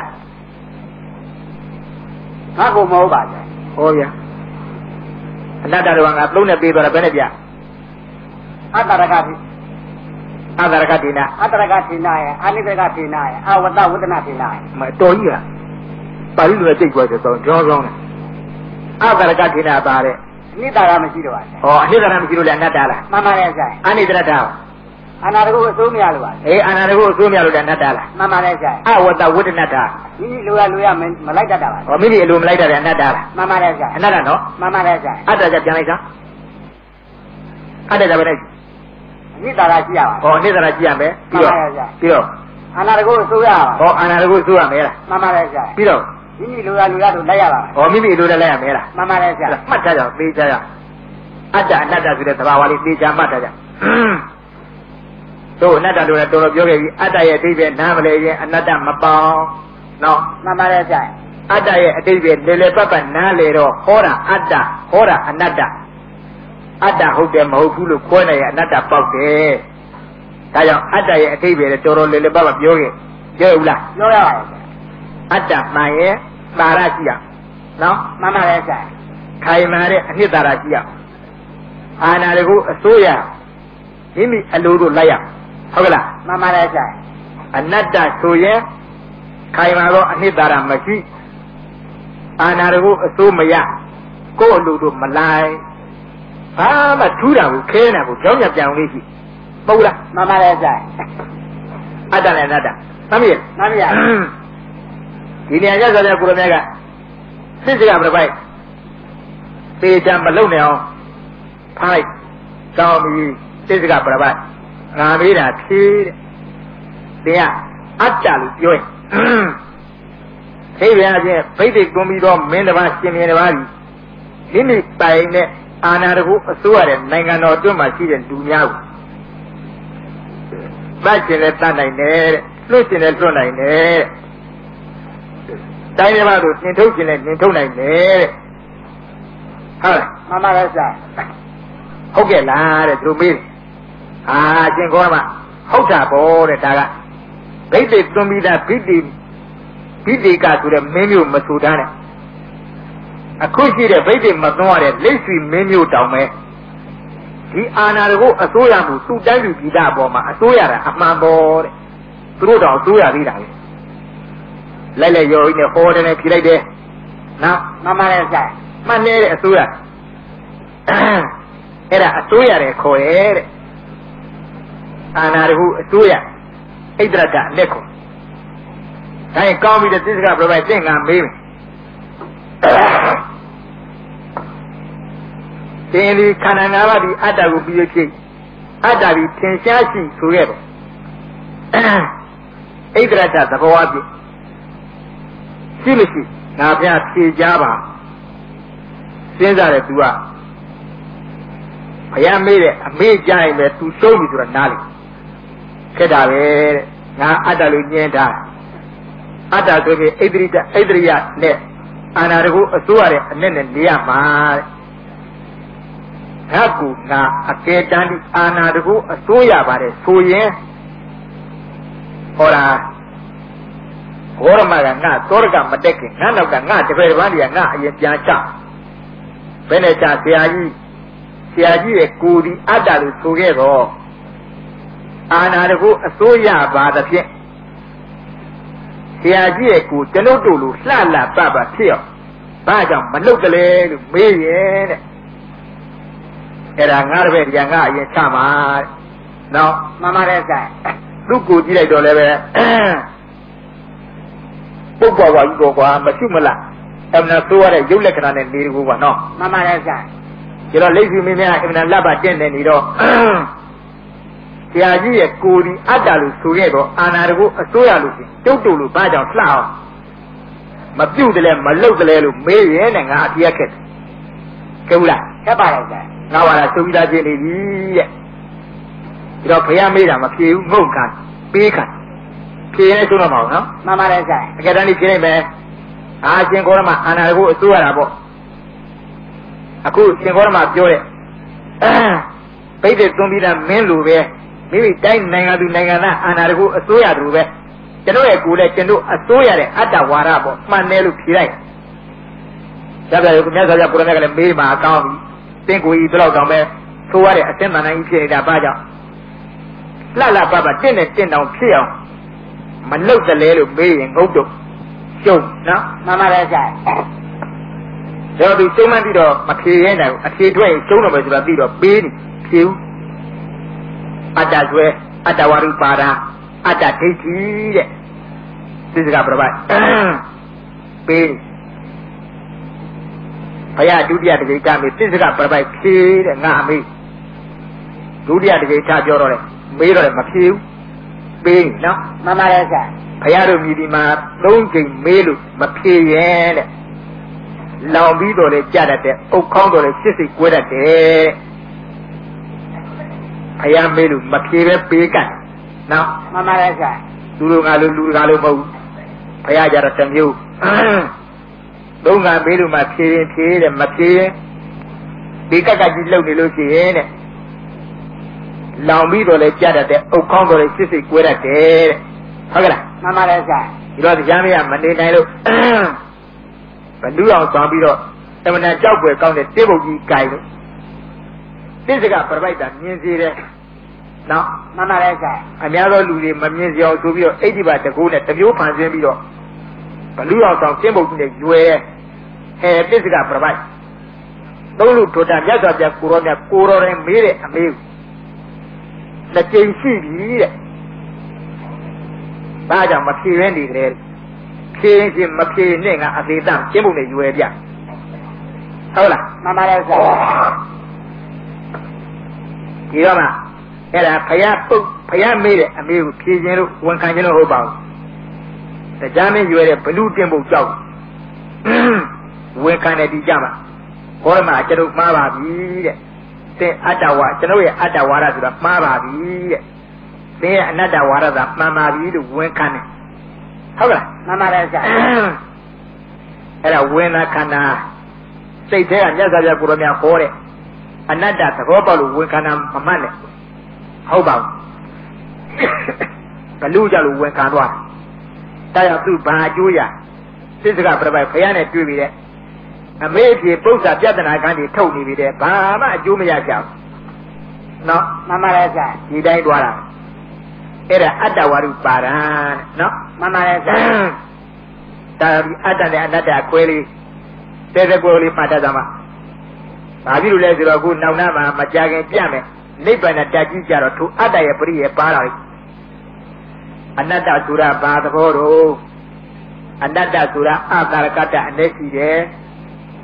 ငါကိုမဟုတ်ပါဘူးဟောဗျာအနတ္တတော့ငါသုံးနဲ့ပေးသွားတာဘယ်နဲ့ပြအတ္တရကတိအတ္တရကတိနာအတ္တရကတိနာရဲ့အနိတ္တရကတိနာရဲ့အဝတ္တဝတ္တနာတိနာရဲ့မတော်ကြီးလားပါဠိလိုစိတ်ကြွယ်ဆိုတော့ကြောင်းကြောင်းတယ်အတ္တရကတိနာပါတဲ့အနိတ္တရမရှိတော့ပါဘူးဟောအနိတ္တရမရှိလို့လည်းအနတ္တလားမှန်ပါတယ်ဆရာအနိတ္တရတာအနာတကုအစိုးမရလို့ပါအေးအနာတကုအစိုးမရလို့လည်းအနတ္တလားမှန်ပါတယ်ဆရာအဝတ္တဝတ္တနာတာမိမိလိုရလိုရမလိုက်တတ်တာပါဟောမိမိအလိုမလိုက်တတ်တယ်အနတ္တလားမှန်ပါတယ်ဆရာအနတ္တနော်မှန်ပါတယ်ဆရာအတ္တကြပြန်လိုက်စမ်းအတ္တကြပဲနဲ့အနိတ္တရရှိရပါဟောအနိတ္တရရှိရမယ်ပြီးတော့ပြီးတော့အနာတကုအစိုးရပါဟောအနာတကုအစိုးရမယ်လားမှန်ပါတယ်ဆရာပြီးတော့မိမိလိုရလိုရတို့လိုက်ရပါဟောမိမိအလိုလည်းလိုက်ရမယ်လားမှန်ပါတယ်ဆရာမှတ်ထားကြအောင်သိကြရအတ္တအနတ္တဆိုတဲ့သဘာဝလေးသိကြမှတ်ထားကြတို့အနတ္တလို့လည်းတော်တော်ပြောခဲ့ပြီအတ္တရဲ့အဓိပ္ပာယ်နားမလဲရင်အနတ္တမပေါင်းနော်မှန်ပါတယ်ဆရာအတ္တရဲ့အဓိပ္ပာယ်လေလေပတ်ပတ်နားလေတော့ဟောတာအတ္တဟောတာအနတ္တအတ္တဟုတ်တယ်မဟုတ်ဘူးလို့ခွဲနေရအနတ္တပေါက်တယ်ဒါကြောင့်အတ္တရဲ့အဓိပ္ပာယ်တော်တော်လေလေပတ်ပတ်ပြောခဲ့ပြောဘူးလားပြောရပါတယ်အတ္တမှန်ရဲ့သာရရှိရနော်မှန်ပါတယ်ဆရာခိုင်မာတဲ့အနှစ်သာရရှိရအာနာတကူအစိုးရမိမိအလိုတို့လိုက်ရဟုတ်ကလားမှန်ပါတယ်ဆရာအနတ္တဆိုရင်ခိုင်မာသောအနှစ်သာရမရှိအာနာတကူအစိုးမရကိုယ့်အလိုတို့မလိုက်ဘာမှထူးတာကိုခဲနေတာကိုကြောင်းကြပြောင်းလေးရှိပုတ်လားမှန်ပါတယ်ဆရာအတ္တနဲ့အနတ္တသမီးမှန်ပါဗျာဒီနေရာကျဆိုတဲ့ကိုရမြတ်ကစစ်စကပြပိုက်သေချာမလုံနေအောင်ဖိုက်ကောင်းပြီစစ်စကပြပိုက်ငါမေးတာဖြေးတဲ့တရားအတ္တလို့ပြောရင်သိပြန်ချင်းဗိဒ္ဓကွန်ပြီးတော့မင်းတစ်ပါးရှင်မြင်တစ်ပါးကြီးမိမိပိုင်နဲ့အာနာတကူအစိုးရတဲ့နိုင်ငံတော်အတွင်းမှာရှိတဲ့လူများကိုတတ်ကျင်လည်းတတ်နိုင်တယ်တဲ့လွတ်ကျင်လည်းလွတ်နိုင်တယ်တိုင်းတစ်ပါးတို့နှင်ထုတ်ကျင်လည်းနှင်ထုတ်နိုင်တယ်တဲ့ဟုတ်လားမှန်ပါရဲ့ဆရာဟုတ်ကဲ့လားတဲ့သူမေးတယ်အာကျင်ခေါ်မှာဟုတ်တာပေါ့တဲ့ဒါကဗိဒ္ဓသွန်ပြီးသားဗိဒ္ဓဗိဒ္ဓကဆိုတဲ့မင်းမျိုးမဆူတန်းတဲ့အခုရှိတဲ့ဗိဒ္ဓမသွန်ရတဲ့လက်ဆွေမင်းမျိုးတောင်ပဲဒီအာနာတကုအစိုးရမှုသူ့တိုင်းလူပြည်သားအပေါ်မှာအစိုးရတာအမှန်ပေါ်တဲ့သူတို့တော့အစိုးရသေးတာလေလိုက်လိုက်ရော်ကြီးနဲ့ဟောတယ်နဲ့ဖြေလိုက်တယ်နော်မှန်ပါရဲ့ဆရာမှန်နေတဲ့အစိုးရအဲ့ဒါအစိုးရတယ်ခေါ်ရဲ့တဲ့အာနာတကုအစိုးရဣဒရကလက်ခေါ်ဒါရင်ကောင်းပြီတဲ့သစ္စကပြပိုက်သင်္ကမေးမယ်တင်ဒီခန္ဓာ၅ပါးဒီအတ္တကိုပြီးဖြစ်အတ္တဒီထင်ရှားရှိဆိုခဲ့တော့ဣဒရတသဘောအဖြစ်ရှိမရှိငါပြဖြေကြပါစဉ်းစားတယ် तू ကဘုရားမေးတဲ့အမေးကြရင်ပဲ तू ရှုံးပြီဆိုတာနားလေခက်တာပဲတဲ့ငါအတ္တလို့ညင်းတာအတ္တဆိုရင်ဣဒရိတဣဒရိယနဲ့အာနာတကုအစိုးရတဲ့အနဲ့နဲ့နေရမှာတဲ့ဒါကူငါအကယ်တမ်းဒီအာနာတကုအစိုးရပါတယ်ဆိုရင်ဟောလားဘောရမကငါသောရကမတက်ခင်ငါနောက်ကငါတပည့်တစ်ပါးတွေကငါအရင်ပြန်ချဘယ်နဲ့ချဆရာကြီးဆရာကြီးရဲ့ကိုယ်ဒီအတ္တလို့ဆိုခဲ့တော့အာနာတကုအစိုးရပါသဖြင့်ဆရာကြီးရဲ့ကိုယ်ကျွန်ုပ်တို့လိုလှလှပပဖြစ်အောင်ဘာကြောင့်မလုပ်ကြလဲလို့မေးရဲ့တဲ့အဲ့ဒါငါတပည့်တွေကငါအရင်ချမှာတဲ့နော်မှန်ပါတယ်ဆရာသူ့ကိုကြည့်လိုက်တော့လည်းပဲပုပ်ပွားပွားကြီးတော့ကွာမရှိမလားအမှန်ဆိုရတဲ့ရုပ်လက္ခဏာနဲ့နေတကူကွာနော်မှန်ပါတယ်ဆရာကျတော့လိပ်စီမင်းများအမှန်လက်ပါတင့်နေနေတော့ဆရာကြီးရဲ့ကိုယ်ဒီအတ္တလို့ဆိုခဲ့တော့အာနာတကုအစိုးရလို့ရှိတုတ်တုတ်လို့ဘာကြောင့်လှအောင်မပြုတ်တယ်လဲမလုတ်တယ်လဲလို့မေးရဲနဲ့ငါအပြည့်ခက်တယ်ကဲဘူးလားခက်ပါလားဆရာငါပါလားသုပြီးသားဖြစ်နေပြီတဲ့ဒီတော့ဘုရားမေးတာမဖြေဘူးငုတ်ခံပေးခံဖြေရဲဆုံးတော့မဟုတ်နော်မှန်ပါတယ်ဆရာအကယ်တမ်းဒီဖြေလိုက်မယ်အာရှင်ခေါရမအာနာတကုအစိုးရတာပေါ့အခုရှင်ခေါရမပြောတဲ့ပိဋကသွန်ပြီးသားမင်းလိုပဲမိမိတိုင်းနိုင်ငံသူနိုင်ငံသားအာဏာတကုအစိုးရသူပဲကျွန်တော်ရဲ့ကိုယ်နဲ့ကျွန်တော်အစိုးရတဲ့အတ္တဝါဒပေါ့မှန်တယ်လို့ဖြေလိုက်။ဒါကြတယ်မြတ်စွာဘုရားကိုရမကလည်းမေးမှာအကောင်းပြီ။သင်ကိုယ်ကြီးဒီလောက်တောင်ပဲဆိုရတဲ့အသင်္မဏကြီးဖြစ်နေတာဘာကြောင့်လှလှပပတင့်နဲ့တင့်တောင်ဖြစ်အောင်မလုပ်တယ်လေလို့မေးရင်ငုတ်တော့ရှုံနော်မှန်ပါတယ်ဆရာ။ဒါသူရှုံးမှပြီးတော့မဖြေရဲနိုင်ဘူးအဖြေထွက်ရင်ရှုံးတော့ပဲဆိုတာပြီးတော့ပေးနေဖြေဘူးအတ္တဆွဲအတ္တဝါရုပါဒအတ္တဒိဋ္ဌိတဲ့သစ္စကပြပိုက်ပေးဘုရားဒုတိယတကြိမ်ကမေးသစ္စကပြပိုက်ဖြေတဲ့ငါအမေဒုတိယတကြိမ်ချပြောတော့လေမေးတော့လေမဖြေဘူးပေးနော်မှန်ပါတယ်ဆရာဘုရားတို့မြည်ဒီမှာသုံးကြိမ်မေးလို့မဖြေရဲ့တဲ့လောင်ပြီးတော့လေကြတတ်တဲ့အုတ်ခေါင်းတော့လေစစ်စစ်ကွဲတတ်တယ်ဘုရားမေးလို့မဖြေပဲပေးကန်နော်မှန်ပါတယ်ဆရာသူတို့ငါလိုလူကလိုမဟုတ်ဘူးဘုရားကြတော့တစ်မျိုးသုံးကမေးလို့မှဖြေရင်ဖြေတယ်မဖြေရင်ဒီကက်ကကြီးလှုပ်နေလို့ရှိရင်တဲ့လောင်ပြီးတော့လေကြတတ်တဲ့အုတ်ခေါင်းတော့လေစစ်စစ်ကွဲတတ်တယ်တဲ့ဟုတ်ကဲ့လားမှန်ပါတယ်ဆရာဒီတော့တရားမရမနေနိုင်လို့ဘလူအောင်သွားပြီးတော့အမှန်တန်ကြောက်ွယ်ကောင်းတဲ့တေးပုတ်ကြီးကြိုင်လို့သစ္စကပြပိုက်တာမြင်စေတယ်နော်မှန်ပါတယ်ဆရာအများသောလူတွေမမြင်စရာဆိုပြီးတော့အိဋ္ဌိပါတကူနဲ့တမျိုးဖန်ဆင်းပြီးတော့ဘလူအောင်ဆောင်တင်းပုတ်ကြီးနဲ့ရွယ်ဟဲသစ္စကပြပိုက်သုံးလူထိုတာမြတ်စွာဘုရားကိုရောမြတ်ကိုရောရင်မေးတဲ့အမေးလက်ကျိန်ရှိပြီတဲ့ဒါကြောင့်မဖြေရနေကြတယ်ဖြေရင်မဖြေနဲ့ငါအသေးတမ်းတင်းပုတ်နဲ့ရွယ်ပြဟုတ်လားမှန်ပါတယ်ဆရာဒီတော့မှအဲ့ဒါဘုရားပုတ်ဘုရားမေးတဲ့အမေကိုဖြေခြင်းလို့ဝန်ခံခြင်းလို့ဟုတ်ပါဘူးတရားမင်းရွယ်တဲ့ဘလူတင်ပုတ်ကြောက်ဝန်ခံတယ်ဒီကြမှာဘောရမကျွန်တော်မှားပါပြီတဲ့သင်အတ္တဝါကျွန်တော်ရဲ့အတ္တဝါဒဆိုတာမှားပါပြီတဲ့သင်ရဲ့အနတ္တဝါဒသာမှန်ပါပြီလို့ဝန်ခံတယ်ဟုတ်ကဲ့မှန်ပါတယ်ဆရာအဲ့ဒါဝိညာဉ်ခန္ဓာစိတ်ထဲကမြတ်စွာဘုရားကိုယ်တော်များဟောတဲ့အနတ္တသဘောပေါက်လို့ဝန်ခံတာမမှတ်နဲ့ဟုတ်ပါဘူးဘလူကြလို့ဝန်ခံသွားတယ်တရားသူဘာအကျိုးရသစ္စကပြပိုက်ဖယားနဲ့တွေ့ပြီတဲ့အမေအပြေပု္ပ္ပာပြဿနာကန်းတွေထုတ်နေပြီတဲ့ဘာမှအကျိုးမရကြဘူးနော်မှန်ပါတယ်ဆရာဒီတိုင်းသွားတာအဲ့ဒါအတ္တဝါရုပါဒံနော်မှန်ပါတယ်ဆရာဒါအတ္တနဲ့အနတ္တခွဲလေးတဲတဲကွဲလေးမှတ်တတ်တာမှာဘာဖြစ်လို့လဲဆိုတော့အခုနောက်နာမှာမကြခင်ပြမယ်နိဗ္ဗာန်တက်ကြီးကြတော့သူအတ္တရဲ့ပရိယေပါလာတယ်အနတ္တဆိုတာဘာသဘောတော့အနတ္တဆိုတာအာကာရကတ္တအနေရှိတယ်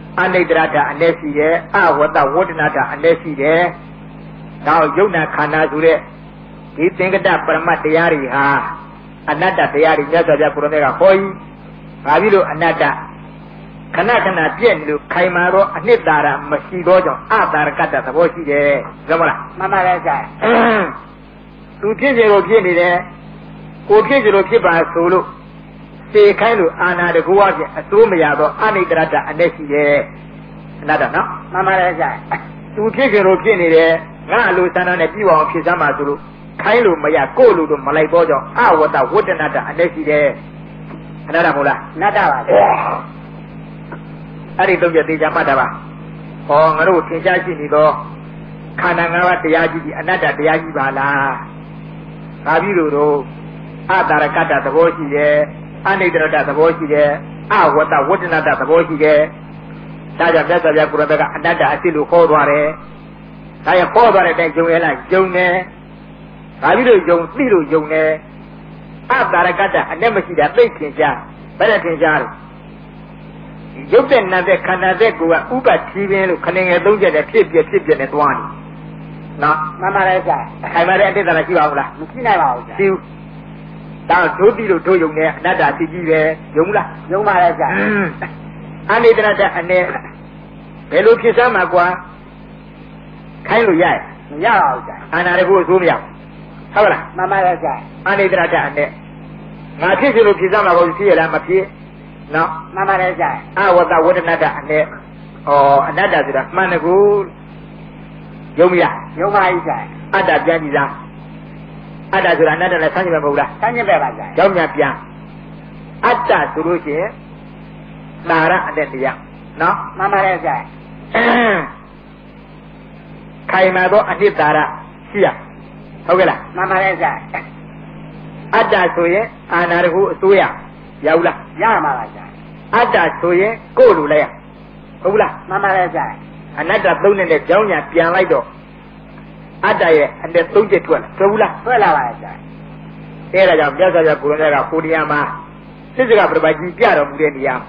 အနိတ္တရတအနေရှိတယ်အဝတ္တဝတ္တနာတအနေရှိတယ်ဒါကိုယုံနာခန္ဓာဆိုတဲ့ဒီသင်္ကတပရမတ်တရားတွေဟာအနတ္တတရားတွေမြတ်စွာဘုရားကိုရောမြတ်ကဟောကြီးဘာဖြစ်လို့အနတ္တခဏခဏပြည့်နေလို့ခိုင်မာတော့အနှစ်သာရမရှိတော့ကြောင့်အတာရကတ္တသဘောရှိတယ်သိမလားမှန်ပါတယ်ဆရာသူဖြစ်စေလို့ဖြစ်နေတယ်ကိုဖြစ်စေလို့ဖြစ်ပါဆိုလို့စေခိုင်းလို့အာနာတကူအဖြစ်အစိုးမရတော့အနိတ္တရတအနေရှိတယ်အနတ္တနော်မှန်ပါတယ်ဆရာသူဖြစ်စေလို့ဖြစ်နေတယ်ငါအလိုစံတော်နဲ့ပြီးအောင်ဖြစ်စမ်းပါဆိုလို့ခိုင်းလို့မရကိုယ်လို့တော့မလိုက်တော့ကြောင့်အဝတ္တဝတ္တနာတအနေရှိတယ်အနတ္တမဟုတ်လားအနတ္တပါဗျာအဲ့ဒီတော့ပြသေးချာမှတ်တာပါဟောငါတို့သင်ကြားရှိနေတော့ခန္ဓာ၅ပါးတရားကြီးဒီအနတ္တတရားကြီးပါလားဒါပြီးလို့တော့အတာရကတ္တသဘောရှိတယ်အနိတ္တရတသဘောရှိတယ်အဝတ္တဝတ္တနာတသဘောရှိတယ်ဒါကြောင့်မြတ်စွာဘုရားကိုရတကအနတ္တအစစ်လို့ခေါ်သွားတယ်ဒါရခေါ်သွားတဲ့အတိုင်းဂျုံရလားဂျုံတယ်ဒါပြီးလို့ဂျုံသိလို့ဂျုံတယ်အတာရကတ္တအနဲ့မရှိတာသိထင်ရှားဘယ်နဲ့ထင်ရှားလဲရုပ်တဲ့နာတဲ့ခန္ဓာတဲ့ကိုကဥပတိပင်လို့ခဏငယ်သုံးချက်နဲ့ဖြစ်ပြဖြစ်ပြနဲ့တွားနေနော်မှန်ပါတယ်ဆရာခိုင်မာတဲ့အတ္တတရားရှိပါဘူးလားမရှိနိုင်ပါဘူးဆရာရှိဘူးဒါဒုတိလို့တို့ယုံနေအနတ္တသိကြီးပဲယုံလားယုံပါတယ်ဆရာအနိတ္တရတအနေဘယ်လိုဖြစ်စမ်းမှာကွာခိုင်းလို့ရရဲ့မရပါဘူးဆရာအာနာတကူအစိုးမရဟုတ်လားမှန်ပါတယ်ဆရာအနိတ္တရတအနေငါဖြစ်စီလို့ဖြစ်စမ်းမှာကိုဖြစ်ရလားမဖြစ်နော်မှန်ပါတယ်ဆရာအဝတ္တဝတ္တနာတအနေဩအနတ္တဆိုတာမှန်တကူယုံမရယုံပါပြီဆရာအတ္တပြန်ကြည့်လားအတ္တဆိုတာအနတ္တနဲ့ဆန်းကျင်ပဲမဟုတ်လားဆန်းကျင်ပဲပါဗျာကြောင်းညာပြန်အတ္တဆိုလို့ရှိရင်သာရအတ္တတရားနော်မှန်ပါတယ်ဗျာခိုင်မာသောအနှစ်သာရရှိရဟုတ်ကဲ့လားမှန်ပါတယ်ဗျာအတ္တဆိုရင်အာနာတခုအစိုးရရောက်လားရမှာပါဗျာအတ္တဆိုရင်ကိုယ်လိုလိုက်ရဟုတ်လားမှန်ပါတယ်ဗျာအနတ္တသုံးနေတဲ့ကြောင်းညာပြန်လိုက်တော့အတ္တရဲ့အတက်သုံးချက်ထွက်လာထွက်ဘူးလားထွက်လာပါရဲ့ဗျာအဲဒါကြောင့်မြတ်စွာဘုရားကိုရဏကဟိုနေရာမှာစိစ္ဆကပရပိုက်ကြီးပြတော်မူတဲ့နေရာ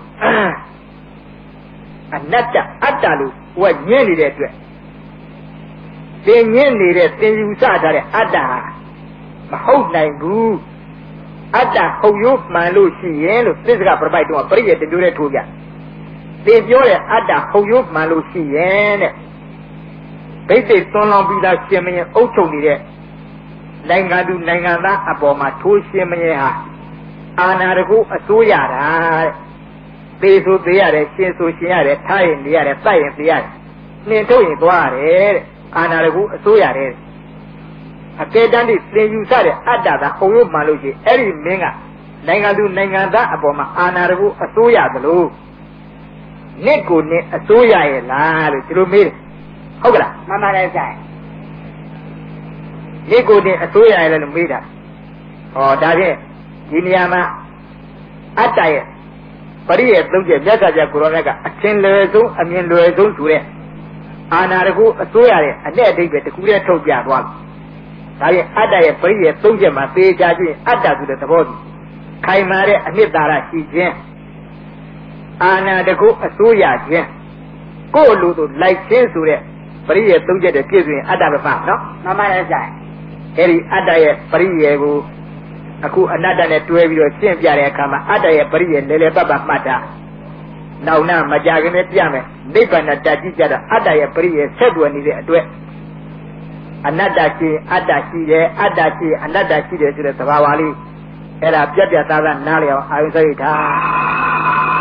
အနတ္တအတ္တလို့ဟိုကညင်းနေတဲ့အတွက်သင်ညင်းနေတဲ့သင်ယူဆထားတဲ့အတ္တမဟုတ်နိုင်ဘူးအတ္တဟုတ်ရိုးမှန်လို့ရှိရင်လို့စိစ္ဆကပရပိုက်တော့ပရိယေတမျိုးနဲ့ထိုးပြသင်ပြောတဲ့အတ္တဟုတ်ရိုးမှန်လို့ရှိရင်တဲ့ဘိသိက်သွန်လောင်ပြီးသားရှင်မင်းအုပ်ချုပ်နေတဲ့နိုင်ငံသူနိုင်ငံသားအပေါ်မှာထိုးရှင်မင်းဟာအာဏာတကူအစိုးရတာတဲ့သေဆိုသေရတယ်ရှင်ဆိုရှင်ရတယ်ထားရင်နေရတယ်တိုက်ရင်သေရတယ်နှင်ထုတ်ရင်သွားရတယ်တဲ့အာဏာတကူအစိုးရတယ်အကဲတမ်းတိသင်ယူဆတဲ့အတ္တသာအုံရုပ်မှန်လို့ရှိရင်အဲ့ဒီမင်းကနိုင်ငံသူနိုင်ငံသားအပေါ်မှာအာဏာတကူအစိုးရသလိုနှစ်ကိုနှစ်အစိုးရရဲ့လားလို့ဒီလိုမေးတယ်ဟုတ်ကလားမှန်ပါတယ်ဆရာဒီကိုတင်အစိုးရရလို့မေးတာဟောဒါဖြင့်ဒီနေရာမှာအတ္တရဲ့ပရိယေသုံးချက်မြတ်စွာဘုရားကိုရောမြတ်ကအသင်လွယ်ဆုံးအမြင်လွယ်ဆုံးဆိုတဲ့အာနာတကူအစိုးရရဲ့အနဲ့အဓိပ္ပာယ်တကူတည်းထုတ်ပြသွားတယ်ဒါဖြင့်အတ္တရဲ့ပရိယေသုံးချက်မှာသေချာချင်းအတ္တဆိုတဲ့သဘောကြီးခိုင်မာတဲ့အနှစ်သာရရှိခြင်းအာနာတကူအစိုးရခြင်းကိုယ်လူတို့လိုက်ခြင်းဆိုတဲ့ပရိယေသုံးချက်တည်းပြည့်စုံရင်အတ္တပဲပါနော်မှန်ပါတယ်ဆရာအဲဒီအတ္တရဲ့ပရိယေကိုအခုအနတ္တနဲ့တွဲပြီးတော့ရှင်းပြတဲ့အခါမှာအတ္တရဲ့ပရိယေလေလေပတ်ပတ်မှတ်တာနောက်နာမကြခင်နဲ့ပြမယ်နိဗ္ဗာန်တတ်ကြည့်ကြတာအတ္တရဲ့ပရိယေဆက်တွယ်နေတဲ့အတွက်အနတ္တရှိအတ္တရှိတယ်အတ္တရှိအနတ္တရှိတယ်ဆိုတဲ့သဘာဝလေးအဲ့ဒါပြတ်ပြတ်သားသားနားလျောင်းအာယုစိုက်ထား